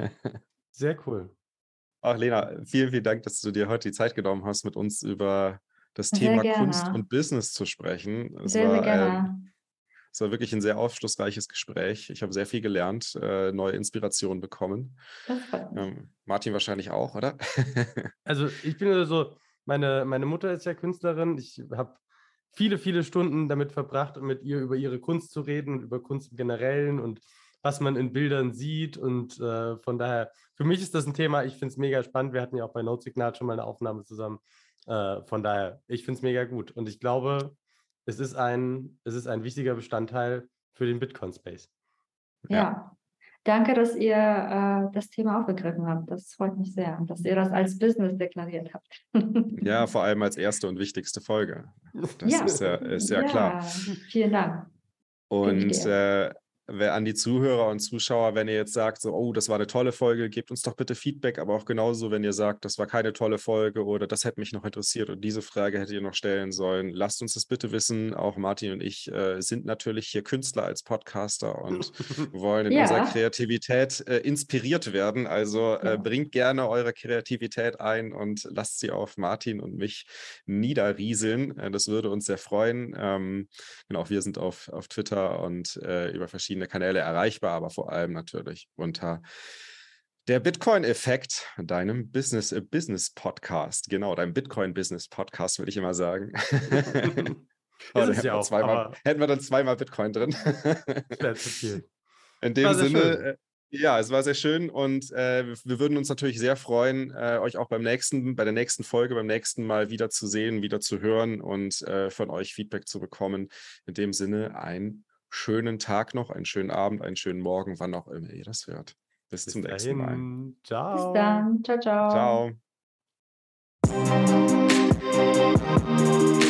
Sehr cool. Ach, Lena, vielen, vielen Dank, dass du dir heute die Zeit genommen hast, mit uns über das Sehr Thema gerne. Kunst und Business zu sprechen. Es Sehr, sehr war, äh, gerne. es war wirklich ein sehr aufschlussreiches Gespräch. Ich habe sehr viel gelernt, äh, neue Inspirationen bekommen. Das freut mich. Ähm, Martin wahrscheinlich auch, oder? Also ich bin so, meine, meine Mutter ist ja Künstlerin. Ich habe viele, viele Stunden damit verbracht, mit ihr über ihre Kunst zu reden und über Kunst im Generellen und was man in Bildern sieht. Und äh, von daher, für mich ist das ein Thema, ich finde es mega spannend. Wir hatten ja auch bei Notsignal schon mal eine Aufnahme zusammen. Äh, von daher, ich finde es mega gut. Und ich glaube, es ist ein, es ist ein wichtiger Bestandteil für den Bitcoin-Space. Ja. danke, dass ihr äh, das Thema aufgegriffen habt. Das freut mich sehr, dass ihr das als Business deklariert habt. Ja, vor allem als erste und wichtigste Folge. Das Ja. ist ja, ist ja klar. Ja, vielen Dank. Gebe ich Und dir. äh, wer- an die Zuhörer und Zuschauer, wenn ihr jetzt sagt, so, oh, das war eine tolle Folge, gebt uns doch bitte Feedback, aber auch genauso, wenn ihr sagt, das war keine tolle Folge oder das hätte mich noch interessiert und diese Frage hättet ihr noch stellen sollen, lasst uns das bitte wissen. Auch Martin und ich äh, sind natürlich hier Künstler als Podcaster und wollen in Ja. unserer Kreativität äh, inspiriert werden. Also äh, Ja. bringt gerne eure Kreativität ein und lasst sie auf Martin und mich niederrieseln. Äh, das würde uns sehr freuen. Ähm, genau, wir sind auf, auf Twitter und äh, über verschiedene Kanäle erreichbar, aber vor allem natürlich unter der Bitcoin-Effekt, deinem Business, äh, Business-Podcast. Genau, deinem Bitcoin-Business-Podcast, würde ich immer sagen. Oh, da Ist es hätten, ja wir auch, zweimal, aber hätten wir dann zweimal Bitcoin drin. das wäre zu viel. In War dem sehr Sinne, schön. äh, ja, es war sehr schön und äh, wir würden uns natürlich sehr freuen, äh, euch auch beim nächsten, bei der nächsten Folge, beim nächsten Mal wieder zu sehen, wieder zu hören und äh, von euch Feedback zu bekommen. In dem Sinne, einen schönen Tag noch, einen schönen Abend, einen schönen Morgen, wann auch immer ihr das hört. Bis, Bis zum nächsten Mal. dahin. Bis Ciao. dann. Ciao, ciao. Ciao.